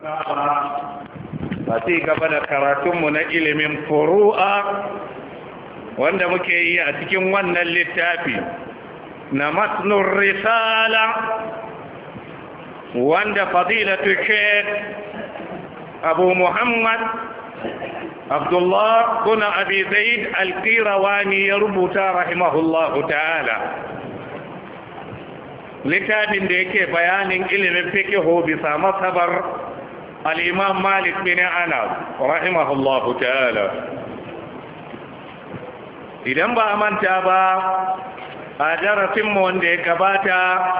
a ci gaba da karatunmu na ilimin furu'a wanda muke yi a cikin wannan littafi na matnun risala wanda fadilatu sheikh abu muhammad abdullah bin abi zaid al-qirawani ya rubuta rahimahullahu ta'ala. Littafin da yake bayanin ilimin fiqh bisa masabar al-imam malik bin anas rahimahullahu ta'ala. Idan ba a manta ba a darasinmu wanda ya gabata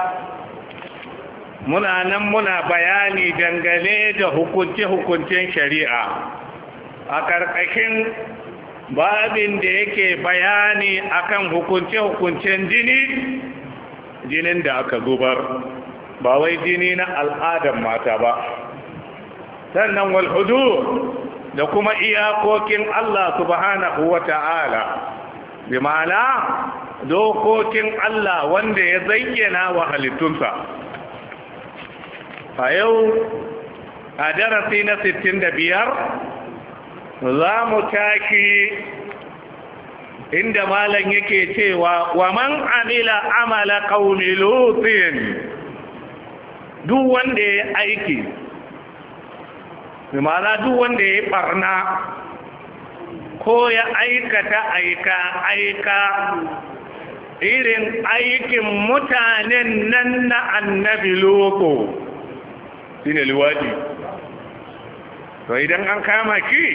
muna bayani dangane da hukunce-hukuncen shari'a a ƙarƙashin babin da yake bayani akan hukunce-hukuncen jinin da aka zubar, ba wai jini na al'adar mata ba. Sannan wal hudud da kuma iyakokin Allah subhanahu wa ta'ala, bi ma'ana dokokin Allah wanda ya zayyana wa halittunsa. A yau a darasi na 65 za mu tashi inda malam yake cewa wa man amila amala qaumi lutin, duk wanda ya aiki, bi ma'ana duk wanda ya barna ko ya aikata aika irin aikin mutanen nan na annabi loko shine liwadi. To idan an kama shi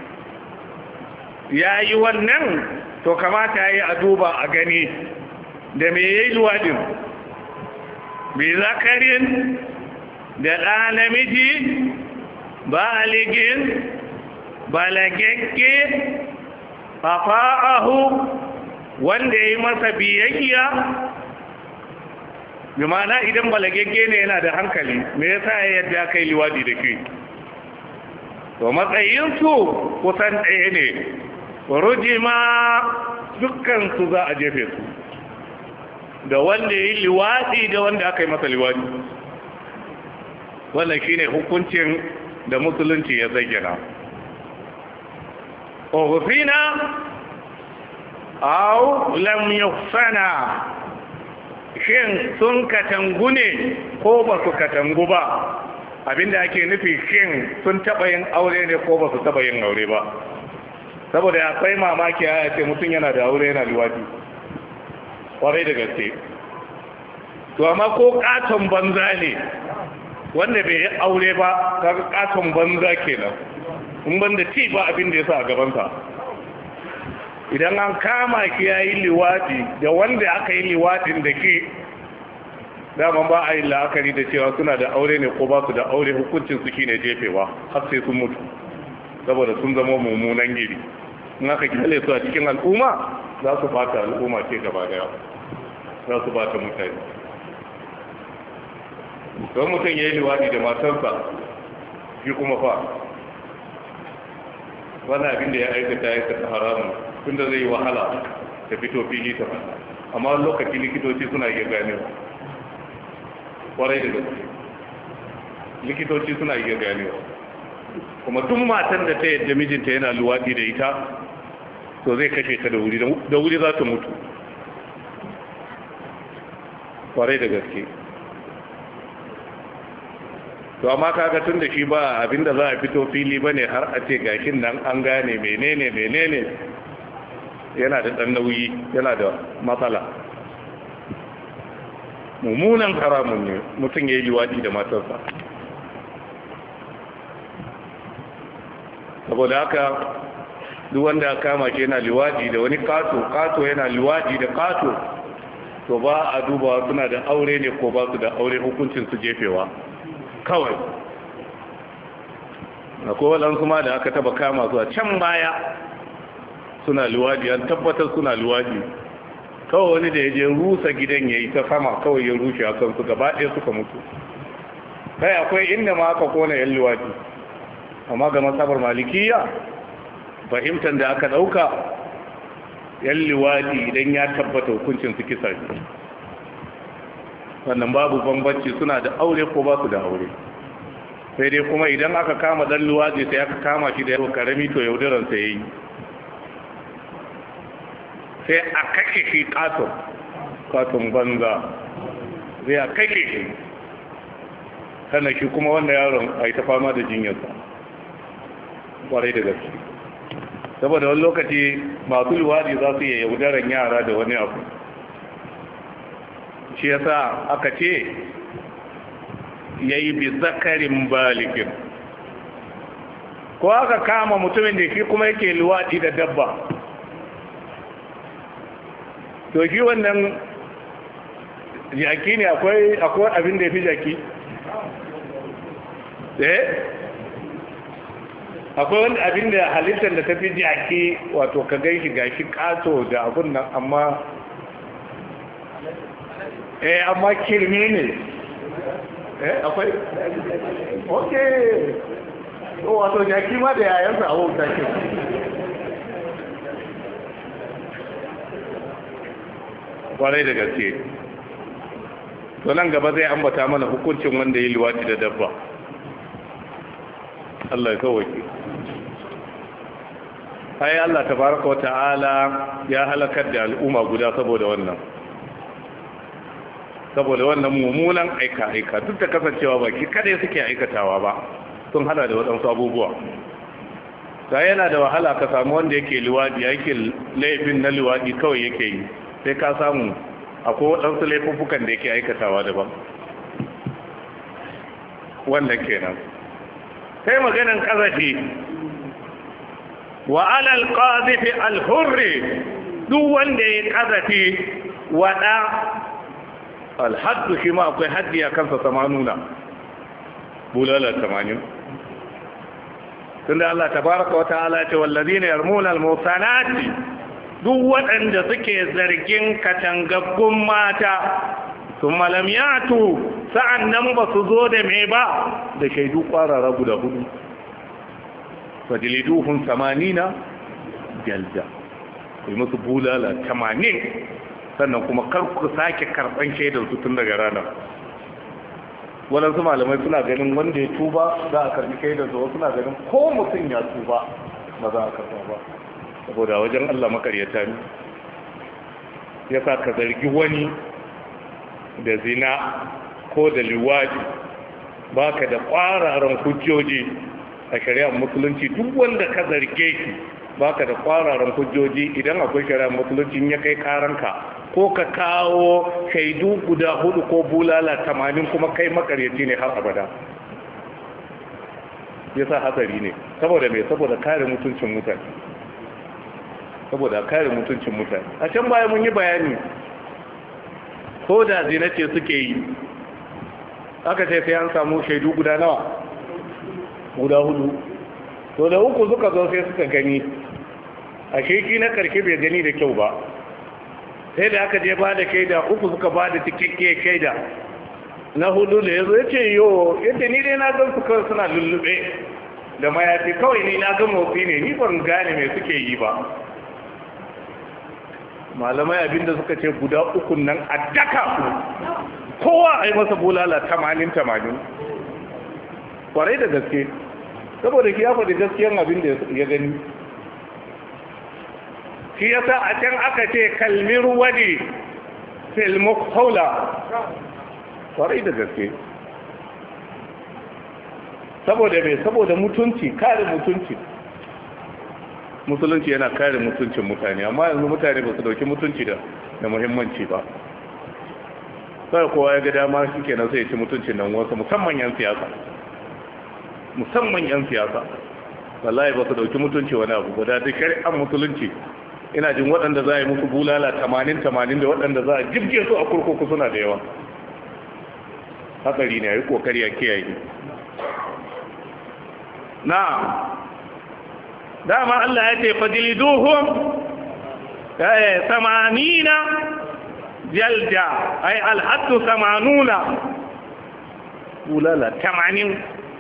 ya yi wannan, to kamata ya yi a duba a gani da me ya yi liwadin, bi zakarin da ɗa namiji baligin balagagge afa'ahu wanda ya yi masa biyayya. bi ma'ana idan balagagge ne yana da hankali, me yasa ya yadda kai liwadi da ke? To matsayinsu kusan ɗaya ne, rujima dukkansu za a jefe su, da wanda ya yi liwadi da wanda aka yi masa liwadi. Wannan shine hukuncin da musulunci ya zayyana. Ofina au lam yufana, shin sun katangu ne ko ba su katangu ba? Abinda ake nufi shin sun taɓa yin aure ne ko ba su taɓa yin aure ba? Saboda akwai mamaki ya ce mutum yana da aure yana liwati, kwarai da gaske. To amma ko katon banza ne wanda bai yi aure ba, kaga katon banza kenan, in banda ci ba abin da ya sa a gabansa. Idan an kama ki ya yi liwati da wanda aka yi liwatin da ke, daman ba a yi la'akari da cewa suna da aure ne ko ba su da aure, hukuncin su shine jefewa har sai sun mutu, saboda sun zama mummunan gidi. In aka kyale su a cikin al'umma, za su bata al'umma ce gaba daya, za su bata mutane. Don mutum ya yi liwati da matarsa, shi kuma fa wani abin da ya aikata haramun, tunda zai yi wahala ta fito fili ta fata. Amma lokaci likitoci suna iya ganewa, kwarai da gaske likitoci suna iya ganewa. Kuma tun matan da ta yadda mijinta yana luwaɗi da ita, to zai kashe ta da wuri za ta mutu, kwarai da gaske. To amma kaga tun da shi ba abinda za a fito fili bane har a ce gashin nan an gane menene yana da ɗan nauyi, yana da matsala. Mummunan haramun ne mutum ya yi liwaɗi da matarsa. Saboda haka duk wanda kama shi yana liwaɗi da wani kato yana liwaɗi da kato, to ba a dubawa suna da aure ne ko ba su da aure, hukuncin su jefewa kawai. Akwai waɗansu ma da aka taba kama su a can baya suna luwadi, an tabbatar suna luwadi. Kawai wani da ya je rusa gidan ya yi ta sama, kawai ya rushe a kansu gaba ɗaya suka mutu. Kai akwai inda ma aka kona yan luwadi, amma ga masabar malikiya fahimtar da aka ɗauka yan luwadi idan ya tabbata hukuncin su kisa ne. Wannan babu bambanci suna da aure ko ba su da aure. sai dai kuma idan aka kama dan luwaɗi sai aka kama shi da yau karami to yaudaransa ya yi sai a kake shi katon banza zai a kake shi sannan shi kuma wanda yaron a yi ta fama da jinyarsa kwarai da gaske saboda wani lokaci masu luwaɗi za su iya yaudaran yara da wani abu shi yasa aka ce ya yi bi zakarin baligin ko aka kama mutumin da shi kuma yake luwaɗi da dabba to shi wannan jaki ne akwai abin da ya fi jaki akwai wani abin da halittar da ta fi jaki wato ka gai shi gashi kato da abin nan amma kirme ne akwai ok wato jaki ma da yayansa a wauta ke kwarai da gaske to nan gaba zai ambata mana hukuncin wanda ya liwati da dabba Allah ya kawaki ai Allah tabaraka wa ta'ala ya halakar da al'umma guda saboda wannan mummunan aika duk da kasancewa baki kada suke aikatawa ba sun hada da waɗansu abubuwa ta yana da wahala ka samu wanda yake liwadi yake laifin na liwadi kawai yake yi sai ka samu akwai waɗansu laifuffukan da yake aikatawa daban wanda kenan sai maganin ƙazafi wa alal qazifi al-hurri duk wanda ya ƙazafi wada al-haddu shi ma akwai haddi a kansa 80 bulala 80 tunda Allah tabaraka wa ta'ala ya ce wallazina yarmuna al-musanati duk waɗanda suke zargin katangaggun mata sun malam yatu sa'an nan ba su zo da mai ba da shaidu ƙwararra guda 4 fajiliduhun 80 jalda ku yi musu bulala 80 sannan kuma kar ku sake karɓan shaidar su tun daga ranar waɗansu malamai suna ganin wanda ya tuba za a karɓi shaidar su suna ganin ko mutum ya tuba ba za a karɓa ba saboda wajen Allah makaryata ne ya sa ka zargi wani da zina ko da liwaji ba ka da ƙwararren hujjoji a shari'ar musulunci duk wanda ka zarge shi ba ka da ƙwararren hujjoji idan akwai shari'ar musulunci ya kai karanka ko ka kawo shaidu guda 4 ko bulala 80 kuma kai makaryaci ne har abada ya sa hatsari ne saboda mai saboda kare mutuncin mutane a can baya mun yi bayani ko da zina ce suke yi aka ce sai an samu shaidu guda nawa guda 4 to da 3 suka zo sai suka gani a sheki na karshe bai gani da kyau ba sai da aka je ba da shaida 3 suka ba da cikakke shaida na 4 da ya zo ya ce yadda ni dai na gan su kawai suna lullube da mayafi kawai ni na gan motsi ne ni ban gane mai suke yi ba malamai abinda suka ce guda 3 nan a daka kowa a yi masa bulala 80 kwarai da gaske saboda ki ya faɗi gaskiyan abinda ya gani shi yasa a can aka ce kalmir wadi filmuk haula kwarai da gaske saboda mai saboda mutunci kare musulunci yana kare mutuncin mutane amma yanzu mutane ba su dauki mutunci da muhimmanci ba sai kowa ya ga dama shi kenan sai ya ci mutuncin nan wasu musamman yan siyasa wallahi ba su dauki mutunci wani abu guda da shari'ar musulunci ina jin waɗanda za a yi musu bulala 80 da waɗanda za a jibge su a kurkuku suna da yawa hatsari ne a yi kokari a kiyaye na dama Allah ya ce fajiliduhum 80 jalda ay alhaddu 80 bulala 80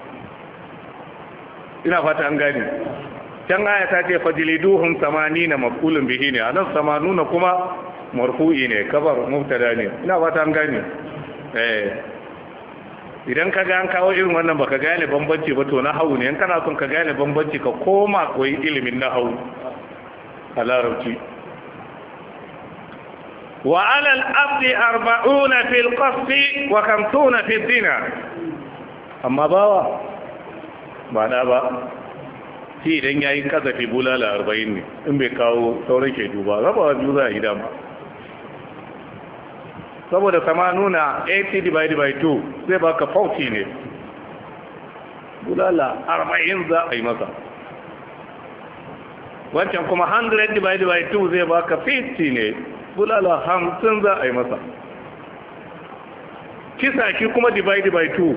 ina fata an gani can aya ta ce fajiliduhum 80 maf'ulun bihi ne anan 80 kuma marfu'i ne kabar mubtada ne ina fata an gani idan ka ga an kawo irin wannan baka gane bambanci ba to na hau ne in kana son ka gane bambanci ka koma koyi ilimin na hau a larabci wa alal abdi 40 fil qasdi wa 50 fil zina amma bawa ba da ba shi idan yayi kazafi bulala 40 ne in bai kawo sauran ke duba raba biyu za a yi dama saboda sama nuna 80 divided by 2 zai baka 40 ne bulala 40 za a yi masa wancan kuma 100 divided by 2 zai baka 50 ne bulala 50 za a yi masa kisa shi kuma divided by 2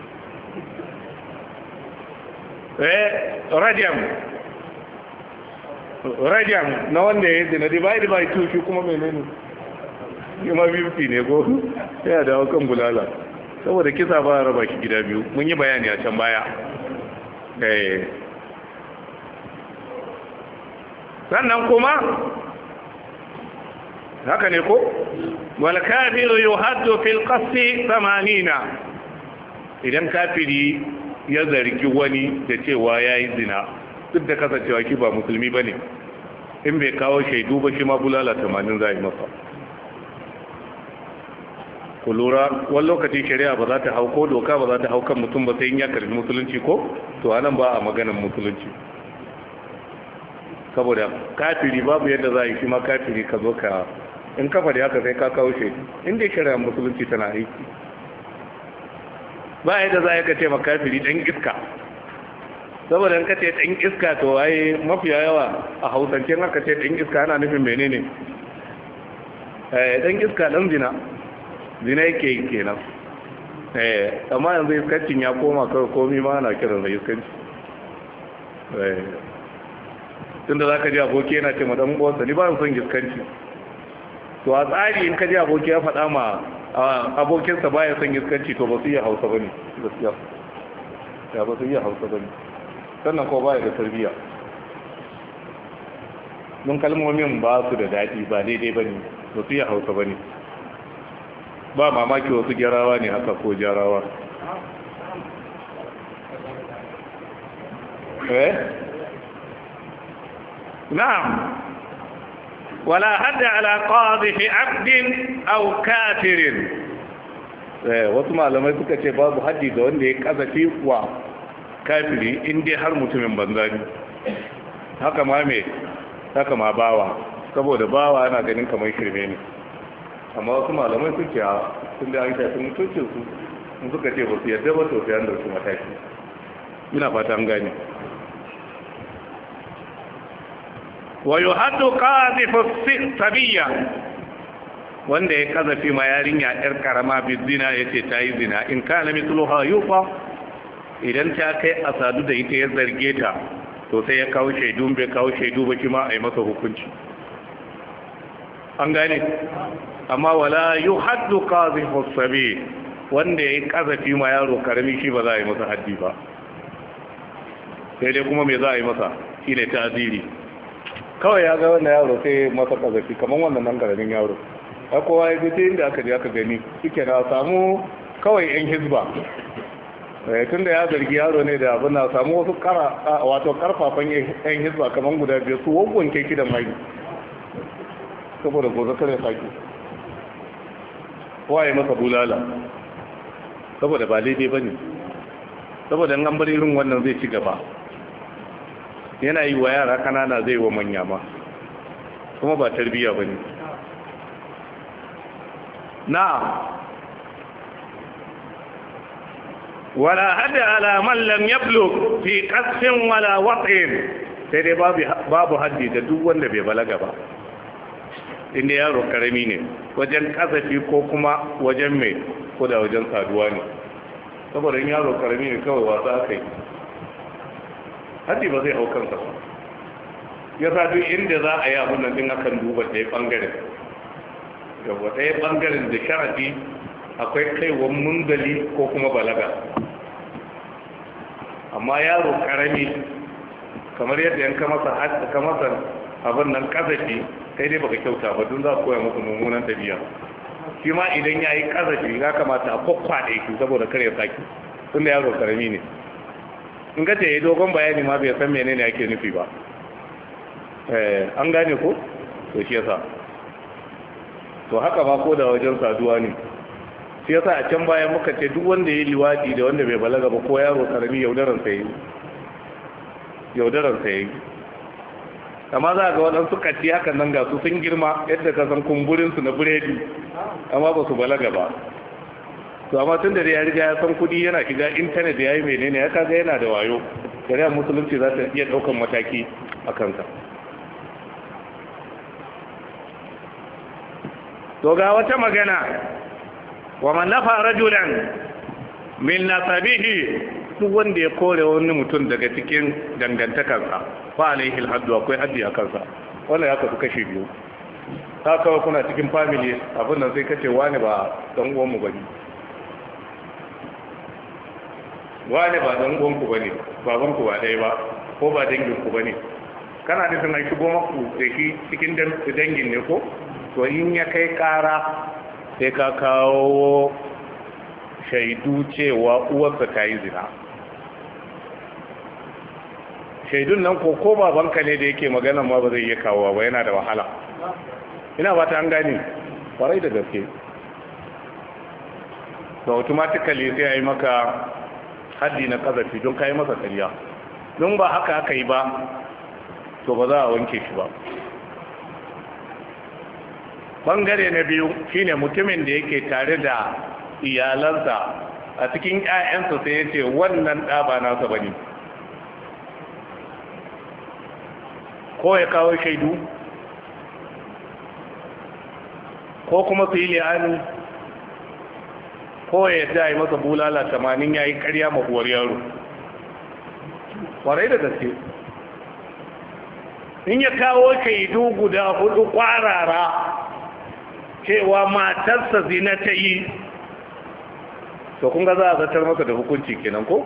radian na wanda ya yi zina divided by 2 shi kuma menene ma 50 ne ko ya dawo kan bulala saboda kisa ba raba shi gida biyu mun yi bayani a can baya sannan kuma haka ne ko wal kafiru yuhaddu fil qasdi 80 idan kafiri ya zargi wani da cewa yayi zina duk da kasancewa ki ba musulmi bane in bai kawo shaidu ba shi ma bulala 80 zai masa ku lura wani lokaci shari'a ba za ta hau ko doka ba za ta hau kan mutum ba sai in ya karbi musulunci ko to anan ba a maganan musulunci saboda kafiri babu yadda za a yi shi ma kafiri ka zo ka in kafa da haka sai ka kawo shi inda shari'a musulunci tana aiki ba yadda za a yi ka ce ma kafiri dan iska saboda in ka ce dan iska to waye mafiya yawa a hausance in aka ce dan iska ana nufin menene dan iska dan zina yake yi kenan amma yanzu iskancin ya koma kawai komi ma ana kiran da iskanci tunda za ka ji aboki yana ce madan uwarsa ni ba son iskanci to a tsari in ka ji aboki ya faɗa ma abokinsa ba ya son iskanci to ba su iya hausa ba ne gaskiya ya ba su iya hausa ba ne sannan ko ba ya da tarbiyya don kalmomin ba su da daɗi ba daidai ba ne ba su iya hausa ba ne ba mamaki wasu gyarawa ne haka ko gyarawa na'am wala hadda ala qadhi abdin aw kafirin wasu malamai suka ce babu haddi da wanda ya kazafi wa kafiri in dai har mutumin banza ne haka ma haka ma bawa saboda bawa ana ganin kamar shirme ne amma wasu malamai suke a sun da an shafi mutuncinsu in suka ce ba su yadda ba to sai an dauki mataki ina fata an gane wa yuhaddu qadhifu sabiyya wanda ya kazafi ma yarinya yar karama bi zina yace ta yi zina in kana mithluha yufa idan ta kai asadu da ita ya zarge ta to sai ya kawo shaidu bai kawo shaidu ba kima a yi masa hukunci an gane amma wala yuhaddu qadhifu sabi wanda yayi kazafi ma yaro karami shi ba za a yi masa haddi ba sai dai kuma me za a yi masa shine ta'ziri kawai ya ga wannan yaro sai masa kazafi kaman wannan nan karamin yaro a kowa ya ji inda aka je aka gani shike na samu kawai yan hizba tun da ya zargi yaro ne da abin na samu wasu karfafan yan hizba kaman guda biyar su wanke ki da mai saboda gobe kare sake waye masa bulala saboda ba daidai ba ne saboda an bar irin wannan zai ci gaba yana yi wa yara kanana zai wa manya ma kuma ba tarbiyya ba ne na wala hada ala man lam yablugh fi qasfin wala wat'in sai dai babu haddi da duk wanda bai balaga ba inda yaro karami ne wajen kasafi ko kuma wajen mai ko da wajen saduwa ne saboda yaro karami ne kawai wasa aka yi haddi ba zai hau kansa ba ya sa duk inda za a yi abin nan din akan duba ɗaya ɓangaren yawa ɗaya ɓangaren da sharaɗi akwai kaiwan mungali ko kuma balaga amma yaro karami kamar yadda yanka masa abin nan kasafi kai dai baka kyauta ba don za a koya masa mummunan tabiya shi ma idan ya yi ƙazafi ya kamata a kwakwaɗe shi saboda kar ya saki tun da yaro karami ne in ka ce ya dogon bayani ma bai san menene ake nufi ba an gane ko to shi yasa to haka ba ko da wajen saduwa ne shi yasa a can bayan muka ce duk wanda ya yi liwadi da wanda bai balaga ba ko yaro karami yaudaran sa yi amma za ga waɗansu katti hakan nan ga su sun girma yadda ka san kumburinsu na buredi amma ba su balaga ba to amma tun da ya riga ya san kudi yana shiga intanet ya yi menene ya kaga yana da wayo shari'ar musulunci za ta iya ɗaukan mataki a kansa to ga wata magana wa man nafa rajulan min nasabihi duk wanda ya kore wani mutum daga cikin dangantakarsa fa alaihi alhaddu akwai haddi a kansa wannan ya kasu kashi biyu ta kawai kuna cikin family abin nan sai kace wani ba dan uwan mu bane wani ba dan uwan ku bane baban ku ba dai ba ko ba dangin ku bane kana da san shigo maku da shi cikin dangin ne ko to in ya kai kara sai ka kawo shaidu cewa uwarsa ta yi zina shaidun nan ko babanka ne da yake magana ma ba zai iya kawo ba yana da wahala ina ba ta an gani kwarai da gaske to automatically sai a yi maka haddi na kazafi don ka yi masa karya don ba haka aka yi ba to ba za a wanke shi ba bangare na biyu shine mutumin da yake tare da iyalansa a cikin 'ya'yansa sai ya ce wannan ɗa ba nasa ba ne ko ya kawo shaidu ko kuma su yi li'ani ko ya yadda yi masa bulala 80 ya yi karya mahuwar yaro kwarai da gaske in ya kawo shaidu guda 4 kwarara cewa matarsa zina ta yi to kun ga za a zartar masa da hukunci kenan ko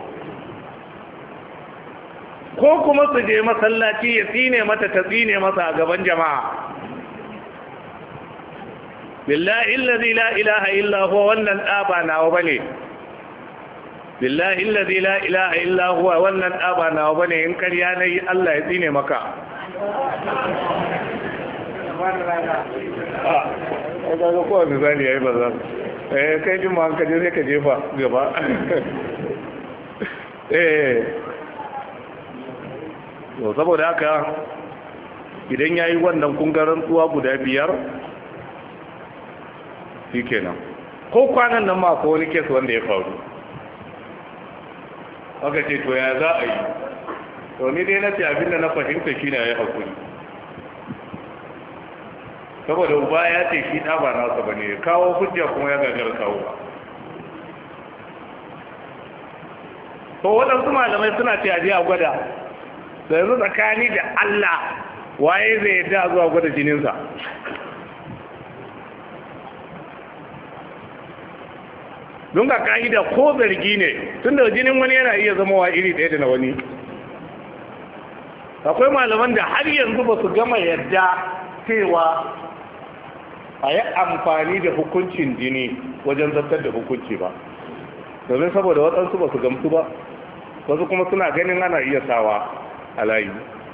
kuma su je masallaci ya tsine mata ta tsine masa a gaban jama'a billahi allazi la ilaha illa huwa wannan ɗaba nawa bane billahi allazi la ilaha illa huwa wannan ɗaba nawa bane in ƙarya nayi Allah ya tsine maka a ga kowa misali yayi ba za kai jin ma ka je sai ka jefa gaba to saboda haka idan yayi wannan kungaran tsuwa guda 5 shikenan ko kwanan nan ma ko wani kes wanda ya faru aka ce to ya za a yi to ni dai na ce abinda na fahimta shine yayi hakuri saboda uba ya ce shi ɗa ba nasa ba ne kawo hujja kuma ya gagar kawo ba to waɗansu malamai suna ce aje a gwada da yanzu tsakani da Allah waye zai yadda zuwa gwada jininsa don ga ka'ida ko zargi ne tun da jinin wani yana iya zama wa iri ɗaya da na wani akwai malaman da har yanzu ba su gama yadda cewa a yi amfani da hukuncin jini wajen zartar da hukunci ba domin saboda waɗansu ba su gamsu ba wasu kuma suna ganin ana iya sawa a layi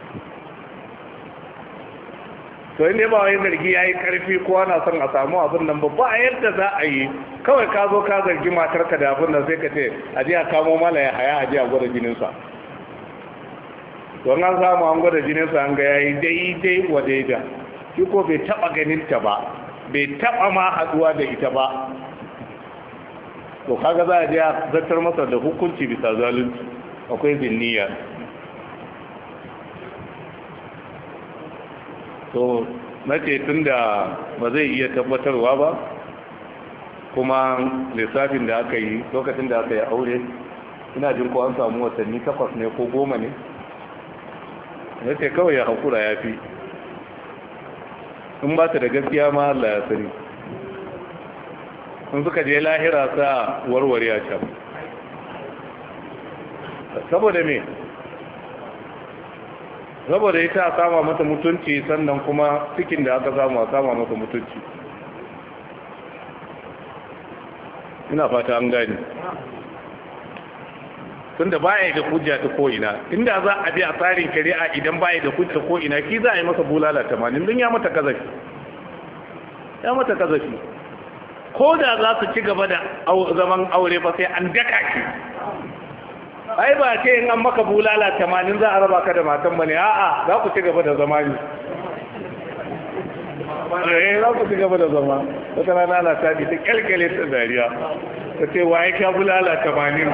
to inda ba wai zargi ya yi ƙarfi ko ana son a samu abin nan ba a yadda za a yi kawai ka zo ka zargi matarka da abin nan sai ka ce a ji a kamo mala ya haya a ji a gwada jininsa don an samu an gwada jininsa an ga ya yi daidai wa daida shi ko bai taɓa ganinta ba bai taba ma haduwa da ita ba to kaga za a je a zartar masa da hukunci bisa zalunci akwai zinniya to nace tunda ba zai iya tabbatarwa ba kuma lissafin da aka yi lokacin da aka yi aure ina jin ko an samu watanni 8 ne ko 10 ne nace kawai ya hakura ya fi in ba ta da gaskiya ma Allah ya sani in suka je lahira sa warware a can saboda me saboda ita a sama mata mutunci sannan kuma cikin da aka samu a sama mata mutunci ina fata an gani tunda baya da hujja ta ko'ina inda za a bi a tsarin shari'a idan baya da hujja ko'ina ki za a yi masa bulala 80 don ya mata kazafi ko da za su ci gaba da zaman aure ba sai an daka ki ai ba ce in an maka bulala 80 za a raba ka da matan bane a'a za ku ci gaba da zama ne za ku ci gaba da zama wata rana na tafi ta kyalkyale ta dariya ta ce wa ya kya bulala 80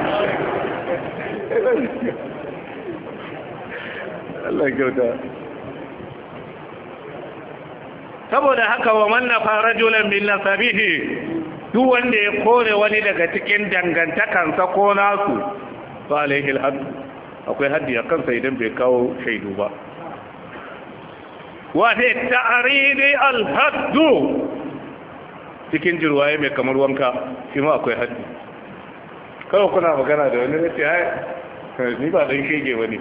Allah kyauta saboda haka wa man nafa rajulan min nasabihi duk wanda ya kore wani daga cikin dangantakansa ko nasu fa alaihi alhadd akwai haddi a kansa idan bai kawo shaidu ba wa fi ta'ridi alhadd cikin jirwaye mai kamar wanka shi ma akwai haddi kawai kuna magana da wani nace ai ni ba dan shege bane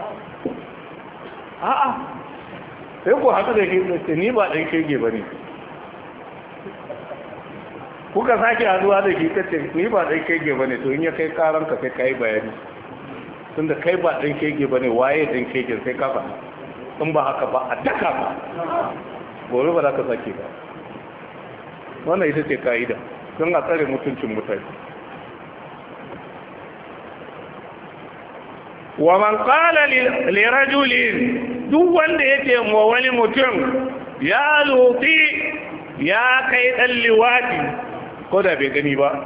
a'a sai ku haka da ke ni ba dan shege bane kuka sake haduwa da shi kace ni ba dan kege bane to in ya kai karan ka sai kai bayani tunda kai ba dan kege bane waye dan kege sai ka faɗa in ba haka ba a daka ba gobe ba za ka sake ba wannan ita ce kaida don a tsare mutuncin mutane wa man qala li rajulin duk wanda yace wa wani mutum ya luti ya kai dan liwadi ko da bai gani ba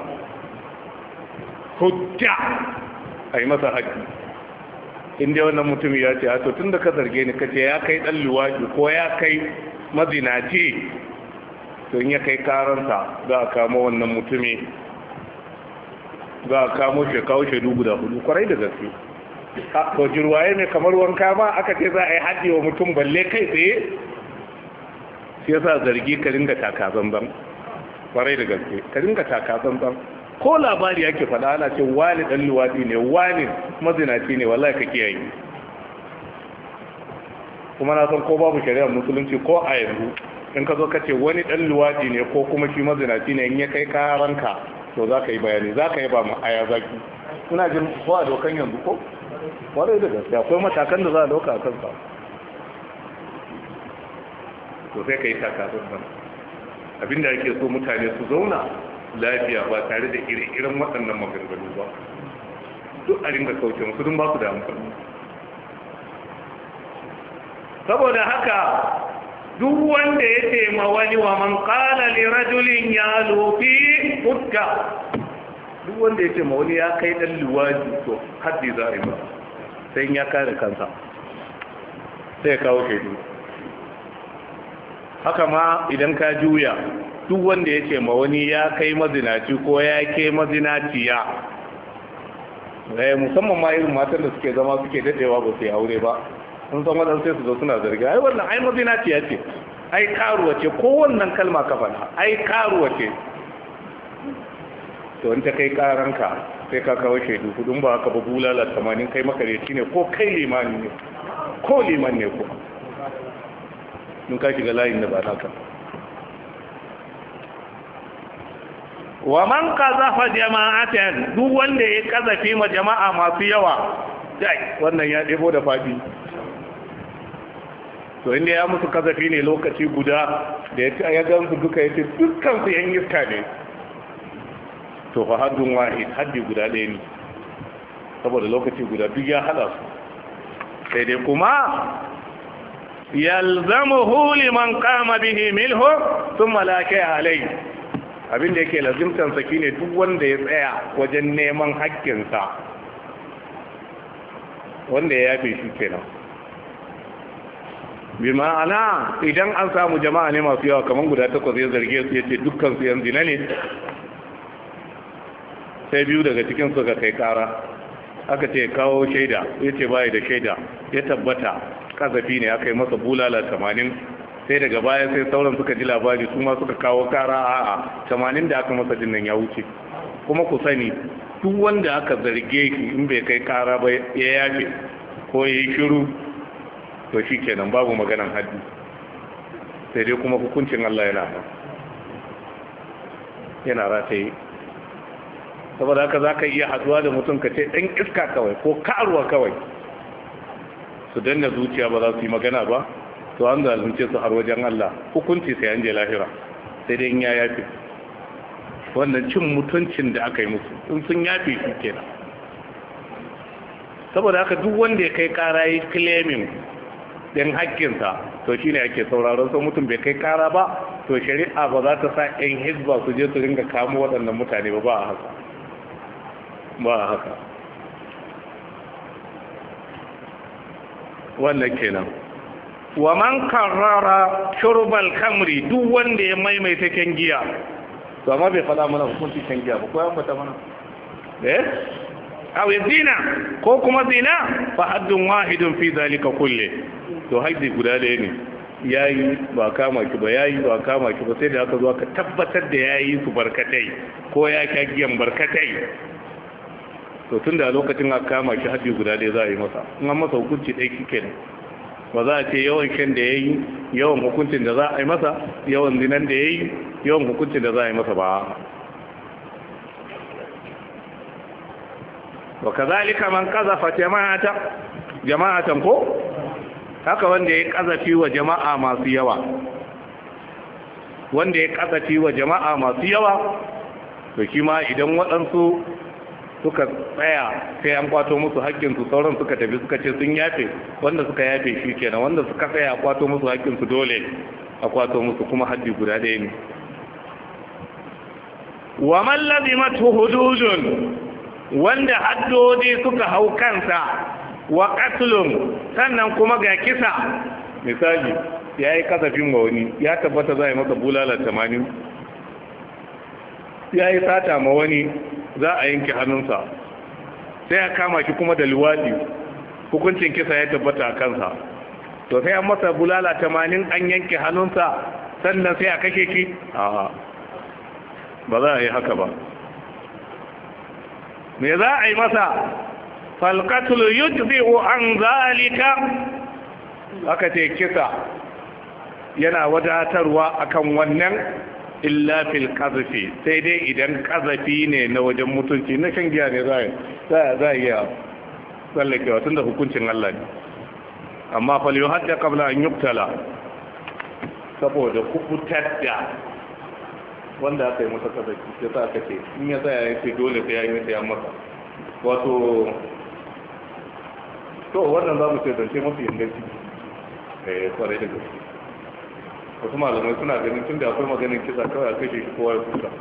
hujja a yi masa haƙi inda wannan mutum ya ce to tun da ka zarge ni kace ya kai ɗan luwaɗi ko ya kai mazinaci to in ya kai karansa za a kamo wannan mutumi za a kamo shi kawo shaidu guda 4 kwarai da gaske to jirwaye ne kamar wanka ma aka ce za a yi haɗi wa mutum balle kai tsaye shi yasa zargi ka ringa takazanban kwarai da gaske ka dinga taka tsantsan ko labari yake faɗa ana ce wani ɗan luwaɗi ne wani mazinaci ne wallahi ka kiyaye kuma na san ko babu shari'ar musulunci ko a yanzu in ka zo ka ce wani ɗan luwaɗi ne ko kuma shi mazinaci ne in ya kai karanka to za ka yi bayani za ka yi ba mu aya zaki kuna jin ko a dokan yanzu ko kwarai da gaske akwai matakan da za a dauka a kansa to sai ka yi taka tsantsan abinda ake so mutane su zauna lafiya ba tare da ire-iren waɗannan maganganu ba duk a ringa kauce musu dun ba su da amfani saboda haka duk wanda ya ce ma wani wa man qala li rajulin ya lufi hukka duk wanda ya ce ma wani ya kai dan luwaji to haddi za a yi ba sai ya kare kansa sai ya kawo shaidu haka ma idan ka juya duk wanda ya ce ma wani ya kai mazinaci ko ya ke mazinaciya musamman ma irin matan da suke zama suke dadewa ba su yi aure ba sun san waɗansu sai su zo suna zargi ai wannan ai mazinaciya ce ai karuwa ce ko wannan kalma ka faɗa ai karuwa ce to in ta kai karanka sai ka kawo shaidu kudin ba haka ba bulala 80 kai makareci ne ko kai limani ne ko liman ne ko mun ka shiga layin da ba naka wa man qazafa jama'atan duk wanda ya kazafi ma jama'a masu yawa dai wannan ya debo da fadi to inda ya musu kazafi ne lokaci guda da ya gansu duka yace dukkan su yan iska ne to fa haddun wahid haddi guda ɗaya ne saboda lokaci guda duk ya hada su sai dai kuma yalzamuhu liman qama bihi minhu thumma la kaya alai abin da yake lazimtan sa shine duk wanda ya tsaya wajen neman haƙƙinsa wanda ya yafe shi kenan bi ma'ana idan an samu jama'a ne masu yawa kaman guda 8 ya zarge su yace dukkan su yan zina ne sai biyu daga cikin su ga kai kara aka ce kawo shaida yace bai da shaida ya tabbata kazafi ne aka yi masa bulala 80 sai daga baya sai sauran suka ji labari su ma suka kawo kara a'a 80 da aka masa dinnan ya wuce kuma ku sani duk wanda aka zarge shi in bai kai kara ba ya yafe ko ya yi shiru to shi kenan babu maganan haddi sai dai kuma hukuncin Allah yana rataye saboda haka za ka iya haduwa da mutum ka ce ɗan iska kawai ko karuwa kawai su danna zuciya ba za su yi magana ba to an zalunce su har wajen Allah hukunci sai an je lahira sai dai in ya yafe wannan cin mutuncin da aka yi musu in sun yafe shi kenan saboda haka duk wanda ya kai kara yi claiming din haƙƙinsa to shine ake sauraron sai mutum bai kai kara ba to shari'a ba za ta sa ƴan hizba su je su ringa kamo waɗannan mutane ba a haka ba a haka wannan kenan wa man karrara shurbal kamri duk wanda ya maimaita kan giya to amma bai faɗa mana hukunci kan giya ba ko ya fata mana aw zina ko kuma zina fa haddun wahidun fi zalika kulle to haidi guda ɗaya ne yayi ba kama ki ba yayi ba kama ki ba sai da aka zo aka tabbatar da yayi su barkatai ko ya kagiyan barkatai to tunda a lokacin aka kama ki haddi guda ɗaya za a yi masa in an masa hukunci ɗaya kike ne ba za a ce yawan shan da yayi yawan hukuncin da za a yi masa yawan zinan da yayi yawan hukuncin da za a yi masa ba wa kazalika man qazafa jama'atan ko haka wanda ya kazafi wa jama'a masu yawa wanda ya kazafi wa jama'a masu yawa to shi ma idan waɗansu suka tsaya sai an kwato musu haƙƙinsu sauran suka tafi suka ce sun yafe wanda suka yafe shi kenan wanda suka tsaya a kwato musu haƙƙinsu dole a kwato musu kuma haddi guda ɗaya ne wa man lazimatu hududun wanda haddodi suka hau kansa wa qatlun sannan kuma ga kisa misali yayi kasafin wa wani ya tabbata za a yi masa bulala 80 yayi sata ma wani za a yanke hannunsa sai ya kama shi kuma da liwadi hukuncin kisa ya tabbata a kansa to sai an masa bulala 80 an yanke hannunsa sannan sai a kashe ki a'a ba za a yi haka ba me za a yi masa falqatul yujzi'u an zalika aka ce kisa yana wadatarwa akan wannan illa fil qazfi sai dai idan qazafi ne na wajen mutunci na shan giya ne za a iya tsallakewa tunda hukuncin Allah ne amma fal yuhadda qabla an yuqtala saboda kubutar da wanda aka yi masa qazafi sai sa aka ce in ya tsaya ya ce dole sai ya yi sai ya masa wato to wannan za mu ce zance mafi inganci kwarai da gaske wasu malamai suna ganin tun da akwai maganin kisa kawai a kashe shi kowa ya kusa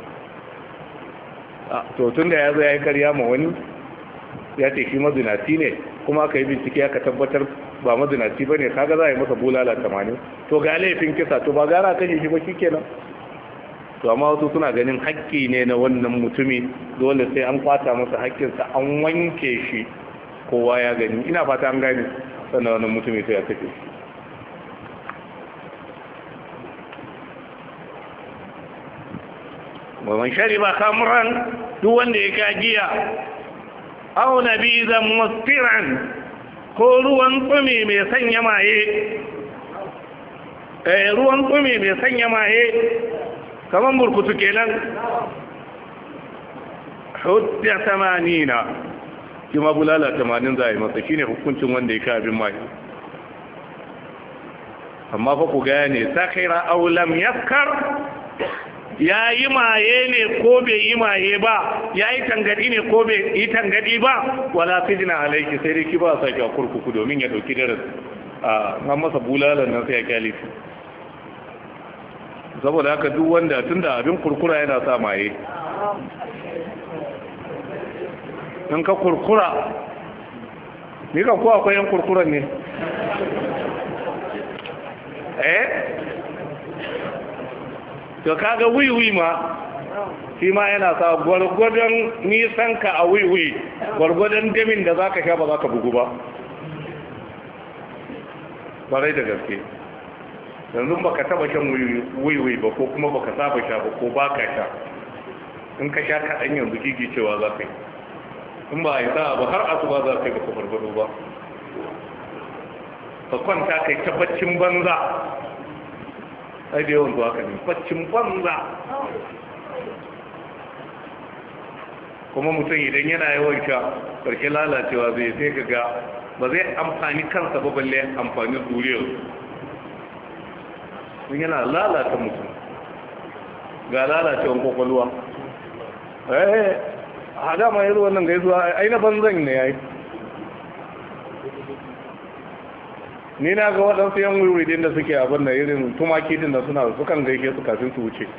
to tun da ya zo ya yi karya ma wani ya ce shi mazinaci ne kuma aka yi bincike aka tabbatar ba mazinaci ba ne kaga za a yi masa bulala 80 to ga laifin kisa to ba gara kashe shi ba shi kenan to amma wasu suna ganin haƙƙi ne na wannan mutumi dole sai an kwata masa haƙƙinsa an wanke shi kowa ya gani ina fata an gani sannan wannan mutumi sai ya kashe shi ومن شرب خمرا duk wanda ya kagiya aw nabizan mustiran ko ruwan tsumi mai sanya maye ruwan tsumi mai sanya maye kaman burkutu kenan hudda 80 kuma bulala 80 zai masa shine hukuncin wanda ya ka abin maye amma fa ku gane sakira aw lam yaskar ya yi maye ne ko bai yi maye ba ya yi tangadi ne ko bai yi tangadi ba wala sijina alaiki sai dai ki ba sa ki a kurkuku domin ya dauki darasi a masa bulalan nan sai ya kyale shi saboda haka duk wanda tunda abin kurkura yana sa maye in ka kurkura ni kan ko akwai yan kurkuran ne to kaga wiwi ma shi ma yana sa gwargwadon nisan ka a wiwi gwargwadon damin da zaka sha ba zaka bugu ba barai da gaske yanzu baka taba shan wiwi ba ko kuma baka saba sha ba ko baka sha in ka sha kaɗan yanzu gigi cewa za ka yi in ba a yi sa'a ba har asuba za ka yi baka farfado ba ka kwanta kai ta baccin banza ai da yawan zuwa ka ne baccin banza kuma mutum idan yana yawan sha karshe lalacewa zai sai ka ga ba zai amfani kansa ba balle amfani zuriyar sun yana lalata mutum ga lalacewan kwakwalwa a dama yanzu wannan gaisuwa aina banzan ne ya yi ni na ga waɗansu yan wuri da suke abin da irin tumaki din da suna sukan gaishe su kafin su wuce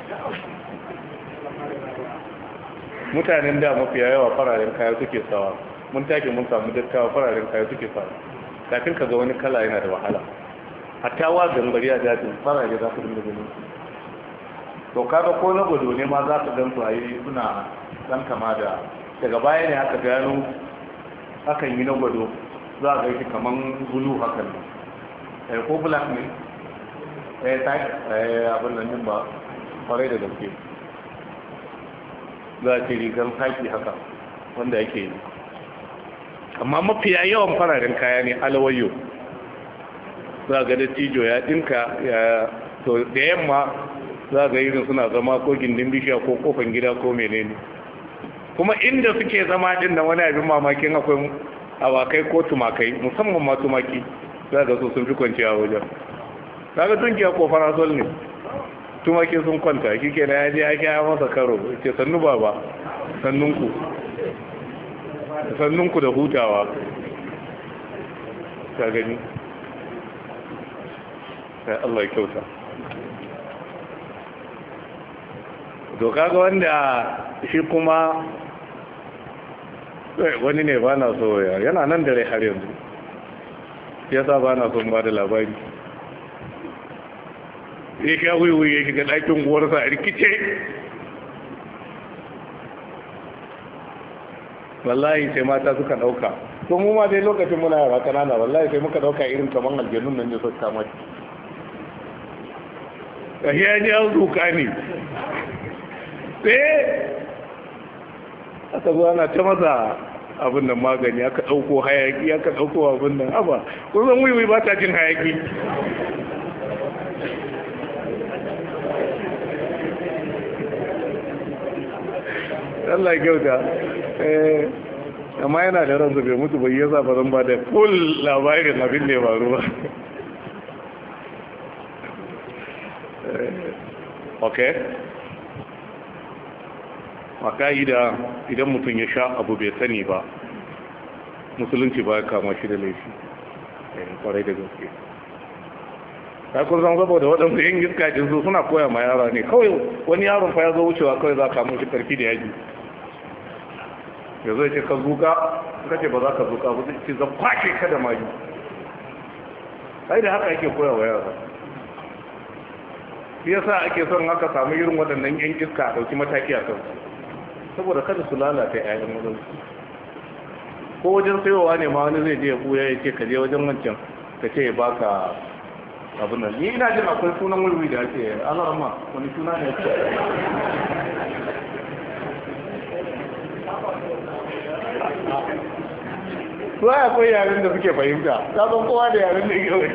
mutanen da mafiya yawa fararen kaya suke sawa mun take mun samu dattawa fararen kaya suke sawa kafin ka ga wani kala yana da wahala hatta wa gangari a dajin farare za su dinga ganin to kaga ko na gudu ne ma za su gan su a yi suna dan kama da daga baya ne aka gano akan yi na gudu za a gaishe kaman bulu hakan ne ko black ne abin nan din ba kwarai da gaske za a ce rigar taki haka wanda yake yi amma mafiya yawan fararen kaya ne alawayo za ga dattijo ya dinka ya to da yamma za ga irin suna zama ko gindin bishiya ko kofan gida ko menene kuma inda suke zama din da wani abin mamakin akwai awakai ko tumakai musamman ma tumaki za ga su sun fi kwanciya wajen kaga tunkiya ko farasol ne tumaki sun kwanta kike na yaje ake ya masa karo ce sannu baba sannunku da hutawa ka gani sai Allah ya kyauta to kaga wanda shi kuma wani ne ba na so yana nan da rai har yanzu yasa ba na son ba da labari ya sha wuyi ya shiga ɗakin uwarsa a rikice wallahi sai mata suka ɗauka to mu ma dai lokacin muna yara kanana wallahi sai muka ɗauka irin kaman aljannun nan ne suka kama shi a shi ya ji an zuka ne sai aka zo ana ta masa abin nan magani aka ɗauko hayaki aka ɗauko abin nan haba kusan wuyi ba ta jin hayaki Allah kyauta amma yana da ranzu bai mutu bai yasa ba zan ba da full labarin abin da ya faru ba ok a ka'ida idan mutum ya sha abu bai sani ba musulunci ba ya kama shi da laifi kwarai da gaske ta kun zan zaba da waɗansu yin giskajin su suna koya ma yara ne kawai wani yaron fa ya zo wucewa kawai za ka mun shi karfi da yaji ya zai ce ka zuka ka ce ba za ka zuka ba zai ce zan kwashe ka da maju ai da haka ake koya wa yara shi yasa ake son haka samu irin waɗannan yan iska a ɗauki mataki a kansu saboda kada su lalata ƴaƴan wadansu ko wajen sayowa ne ma wani zai je ya buya ya ce ka je wajen wancan ka ce ya baka abin nan ni ina jin akwai sunan wulwi da ake alarma wani suna ne su akwai yaren da suke fahimta ta zan kowa da yaren da yake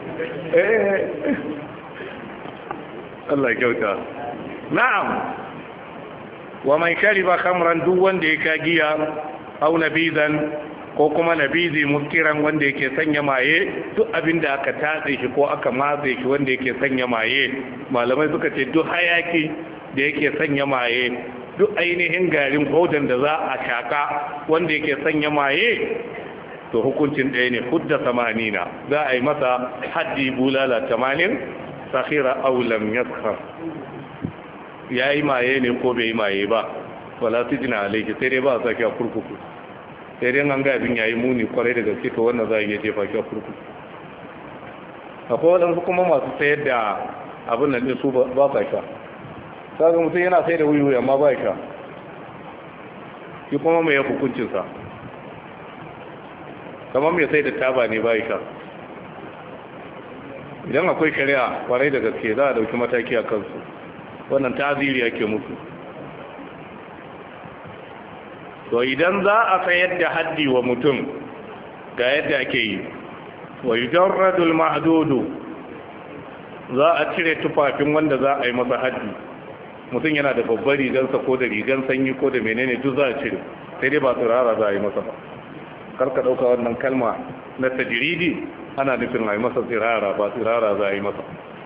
Allah kyauta na'am wa man shariba khamran duk wanda ya kagiya au nabizan ko kuma nabizi muskiran wanda yake sanya maye duk abinda aka tatse shi ko aka matse shi wanda yake sanya maye malamai suka ce duk hayaki da yake sanya maye duk ainihin garin hodan da za a shaka wanda yake sanya maye to hukuncin ɗaya ne hudda 80 za a yi masa haddi bulala 80 sakhira aw lam yaskar yayi maye ne ko bai maye ba wala tijina alayhi sai dai ba a saki a kurkuku sai dai an ga abin yayi muni kwarai da gaske to wannan za a iya jefa shi a kurkuku akwai wadansu kuma masu sayar da abin nan din su ba sa sha kaga mutum yana sai da wuyu amma ba sha shi kuma mai hukuncinsa kamar mai sai da taba ne ba sha idan akwai shari'a kwarai da gaske za a dauki mataki a kansu wannan ta'ziri yake musu to idan za a tsayar da haddi wa mutum ga yadda ake yi wa yujarradul mahdudu za a cire tufafin wanda za a yi masa haddi mutum yana da babbar rigansa ko da rigan sanyi ko da menene duk za a cire sai dai ba tsirara za a yi masa ba karka ɗauka wannan kalma na tajiridi ana nufin a yi masa tsirara ba tsirara za a yi masa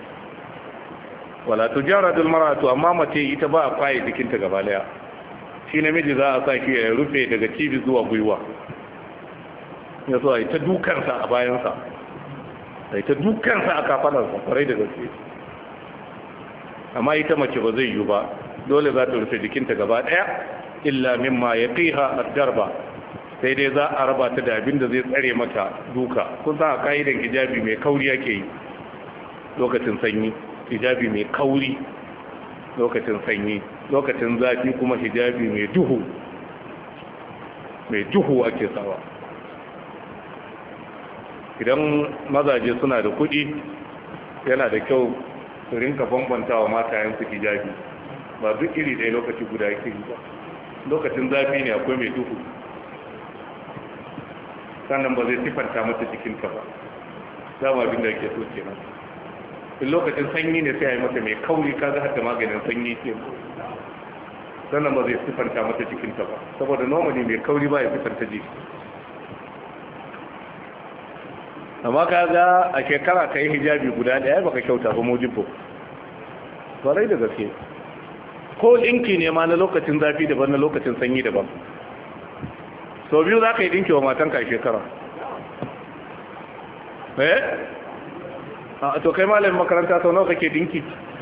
wala tujara dul maratu amma mace ita ba a kwaye jikinta gaba daya shi namiji za a sa shi ya rufe daga cibi zuwa gwiwa ya so a yi ta dukansa a bayansa a yi ta dukansa a kafanarsa kwarai da gaske amma ita mace ba zai yi ba dole za ta rufe jikinta gaba daya illa mimma ya fiha ad-darba sai dai za a raba ta da abin da zai tsare mata duka kun san a ka'idan hijabi mai kauri yake yi lokacin sanyi hijabi mai kauri lokacin sanyi lokacin zafi kuma hijabi mai duhu ake sawa idan mazaje suna da kuɗi yana da kyau su rinka bambanta wa matayensu hijabi ba duk iri ɗaya lokaci guda yake yi ba lokacin zafi ne akwai mai duhu sannan ba zai siffanta mata jikinta ba dama abin da yake so kenan in lokacin sanyi ne sai a yi mata mai kauri kaga har da maganin sanyi ke sannan ba zai siffanta mata jikinta ba saboda normally mai kauri ba ya siffanta jiki amma kaga a shekara ka yi hijabi guda daya baka kyauta ba mojibbo barai da gaske ko dinki ne ma na lokacin zafi daban na lokacin sanyi daban sau biyu za ka yi dinki wa matanka a shekara to kai malamin makaranta sau nawa kake dinki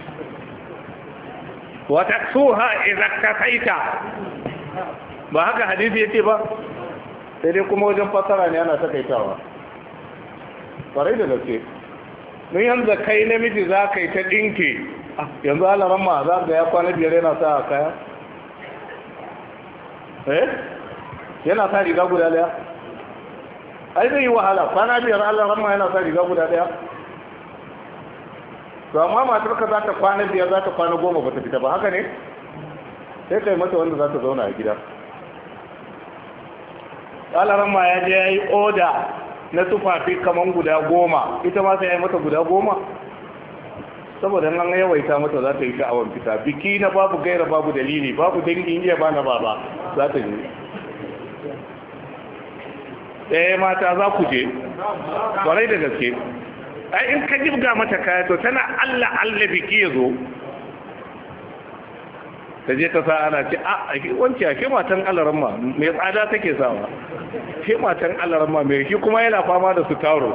wata suha idan ka saita ba haka hadisi yace ba sai dai kuma wajen fasara ne ana takaitawa farai da gaske don yanzu kai namiji za ka yi ta dinki yanzu alaran ma za ga ya kwana biyar yana sa kaya yana sa riga guda daya ai zai yi wahala kwana biyar alaran ma yana sa riga guda daya to amma matarka za ta kwana biyar za ta kwana 10 ba ta fita ba haka ne sai kai mata wanda za ta zauna a gida alaran ma ya je ya yi oda na tufafi kaman guda 10 ita ma sai ya yi mata guda 10 saboda nan yawaita mata za ta yi sha'awar fita biki na babu gaira babu dalili babu dangin iya ba na baba za ta yi mata za ku je kwarai da gaske ai in ka jibga mata kaya to tana Allah biki ya zo ta je ta sa ana ce wanci a ke matan alaramma mai tsada take sawa ke matan alaramma mai shi kuma yana fama da su taro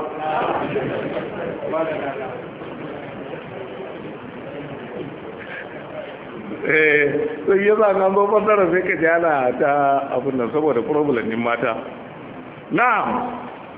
sai yi za nan zo ɓangaren sai ka jana ta abin nan saboda problemin mata na'am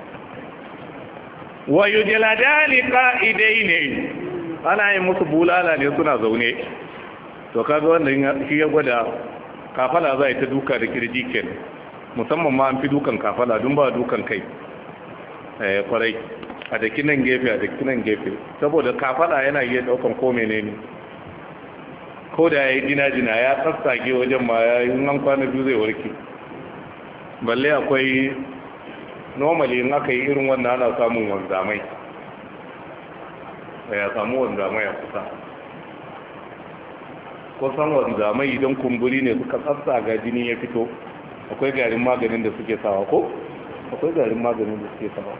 wa yujladani qa'idaini ana yin musu bulala ne suna zaune to kaga wannan shi ya gwada kafala za ta duka da kirji kenan musamman ma an fi dukan kafala dun ba dukan kai kwarai a da kinan gefe saboda kafala yana iya daukan ko menene ko da yayi jina ya tsatsage wajen ma yayin nan kwana biyu zai warke balle akwai normally in aka yi irin wannan ana samun wanzamai ya samu wanzamai a kusa kusan wanzamai idan kumburi ne suka tsatsa ga jini ya fito akwai garin maganin da suke sawa ko akwai garin maganin da suke sawa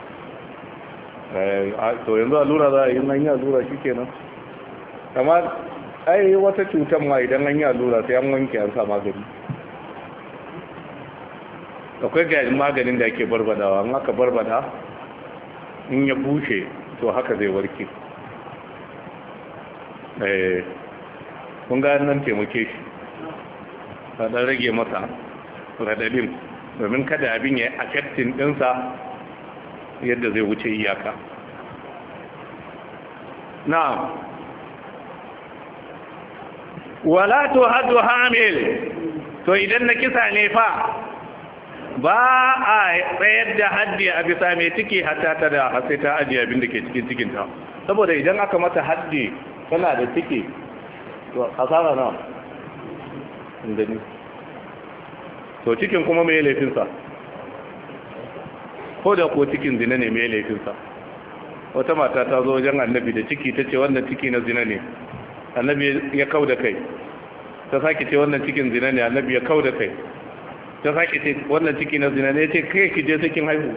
to yanzu allura za a yi nan yi allura shi kenan amma ai wata cutar ma idan an yi allura sai an wanke an sa magani akwai garin maganin da ake barbadawa an aka barbada in ya bushe to haka zai warke kun ga nan taimake shi a ɗan rage masa radadin domin kada abin ya affecting ɗinsa yadda zai wuce iyaka na wala to hadu hamil to idan na kisa ne fa ba a tsayar da haddi a bisa mai ciki hatta ta da sai ta ajiye abin da ke cikin cikinta saboda idan aka mata haddi tana da ciki to asara na indani to cikin kuma mai laifinsa ko da ko cikin zina ne mai laifinsa wata mata ta zo wajen annabi da ciki ta ce wannan ciki na zina ne annabi ya kau da kai ta sake ce wannan cikin zina ne, annabi ya kauda kai. Ta sake ce wannan ciki na zina ne, ya ce kai ki je sakin haihu.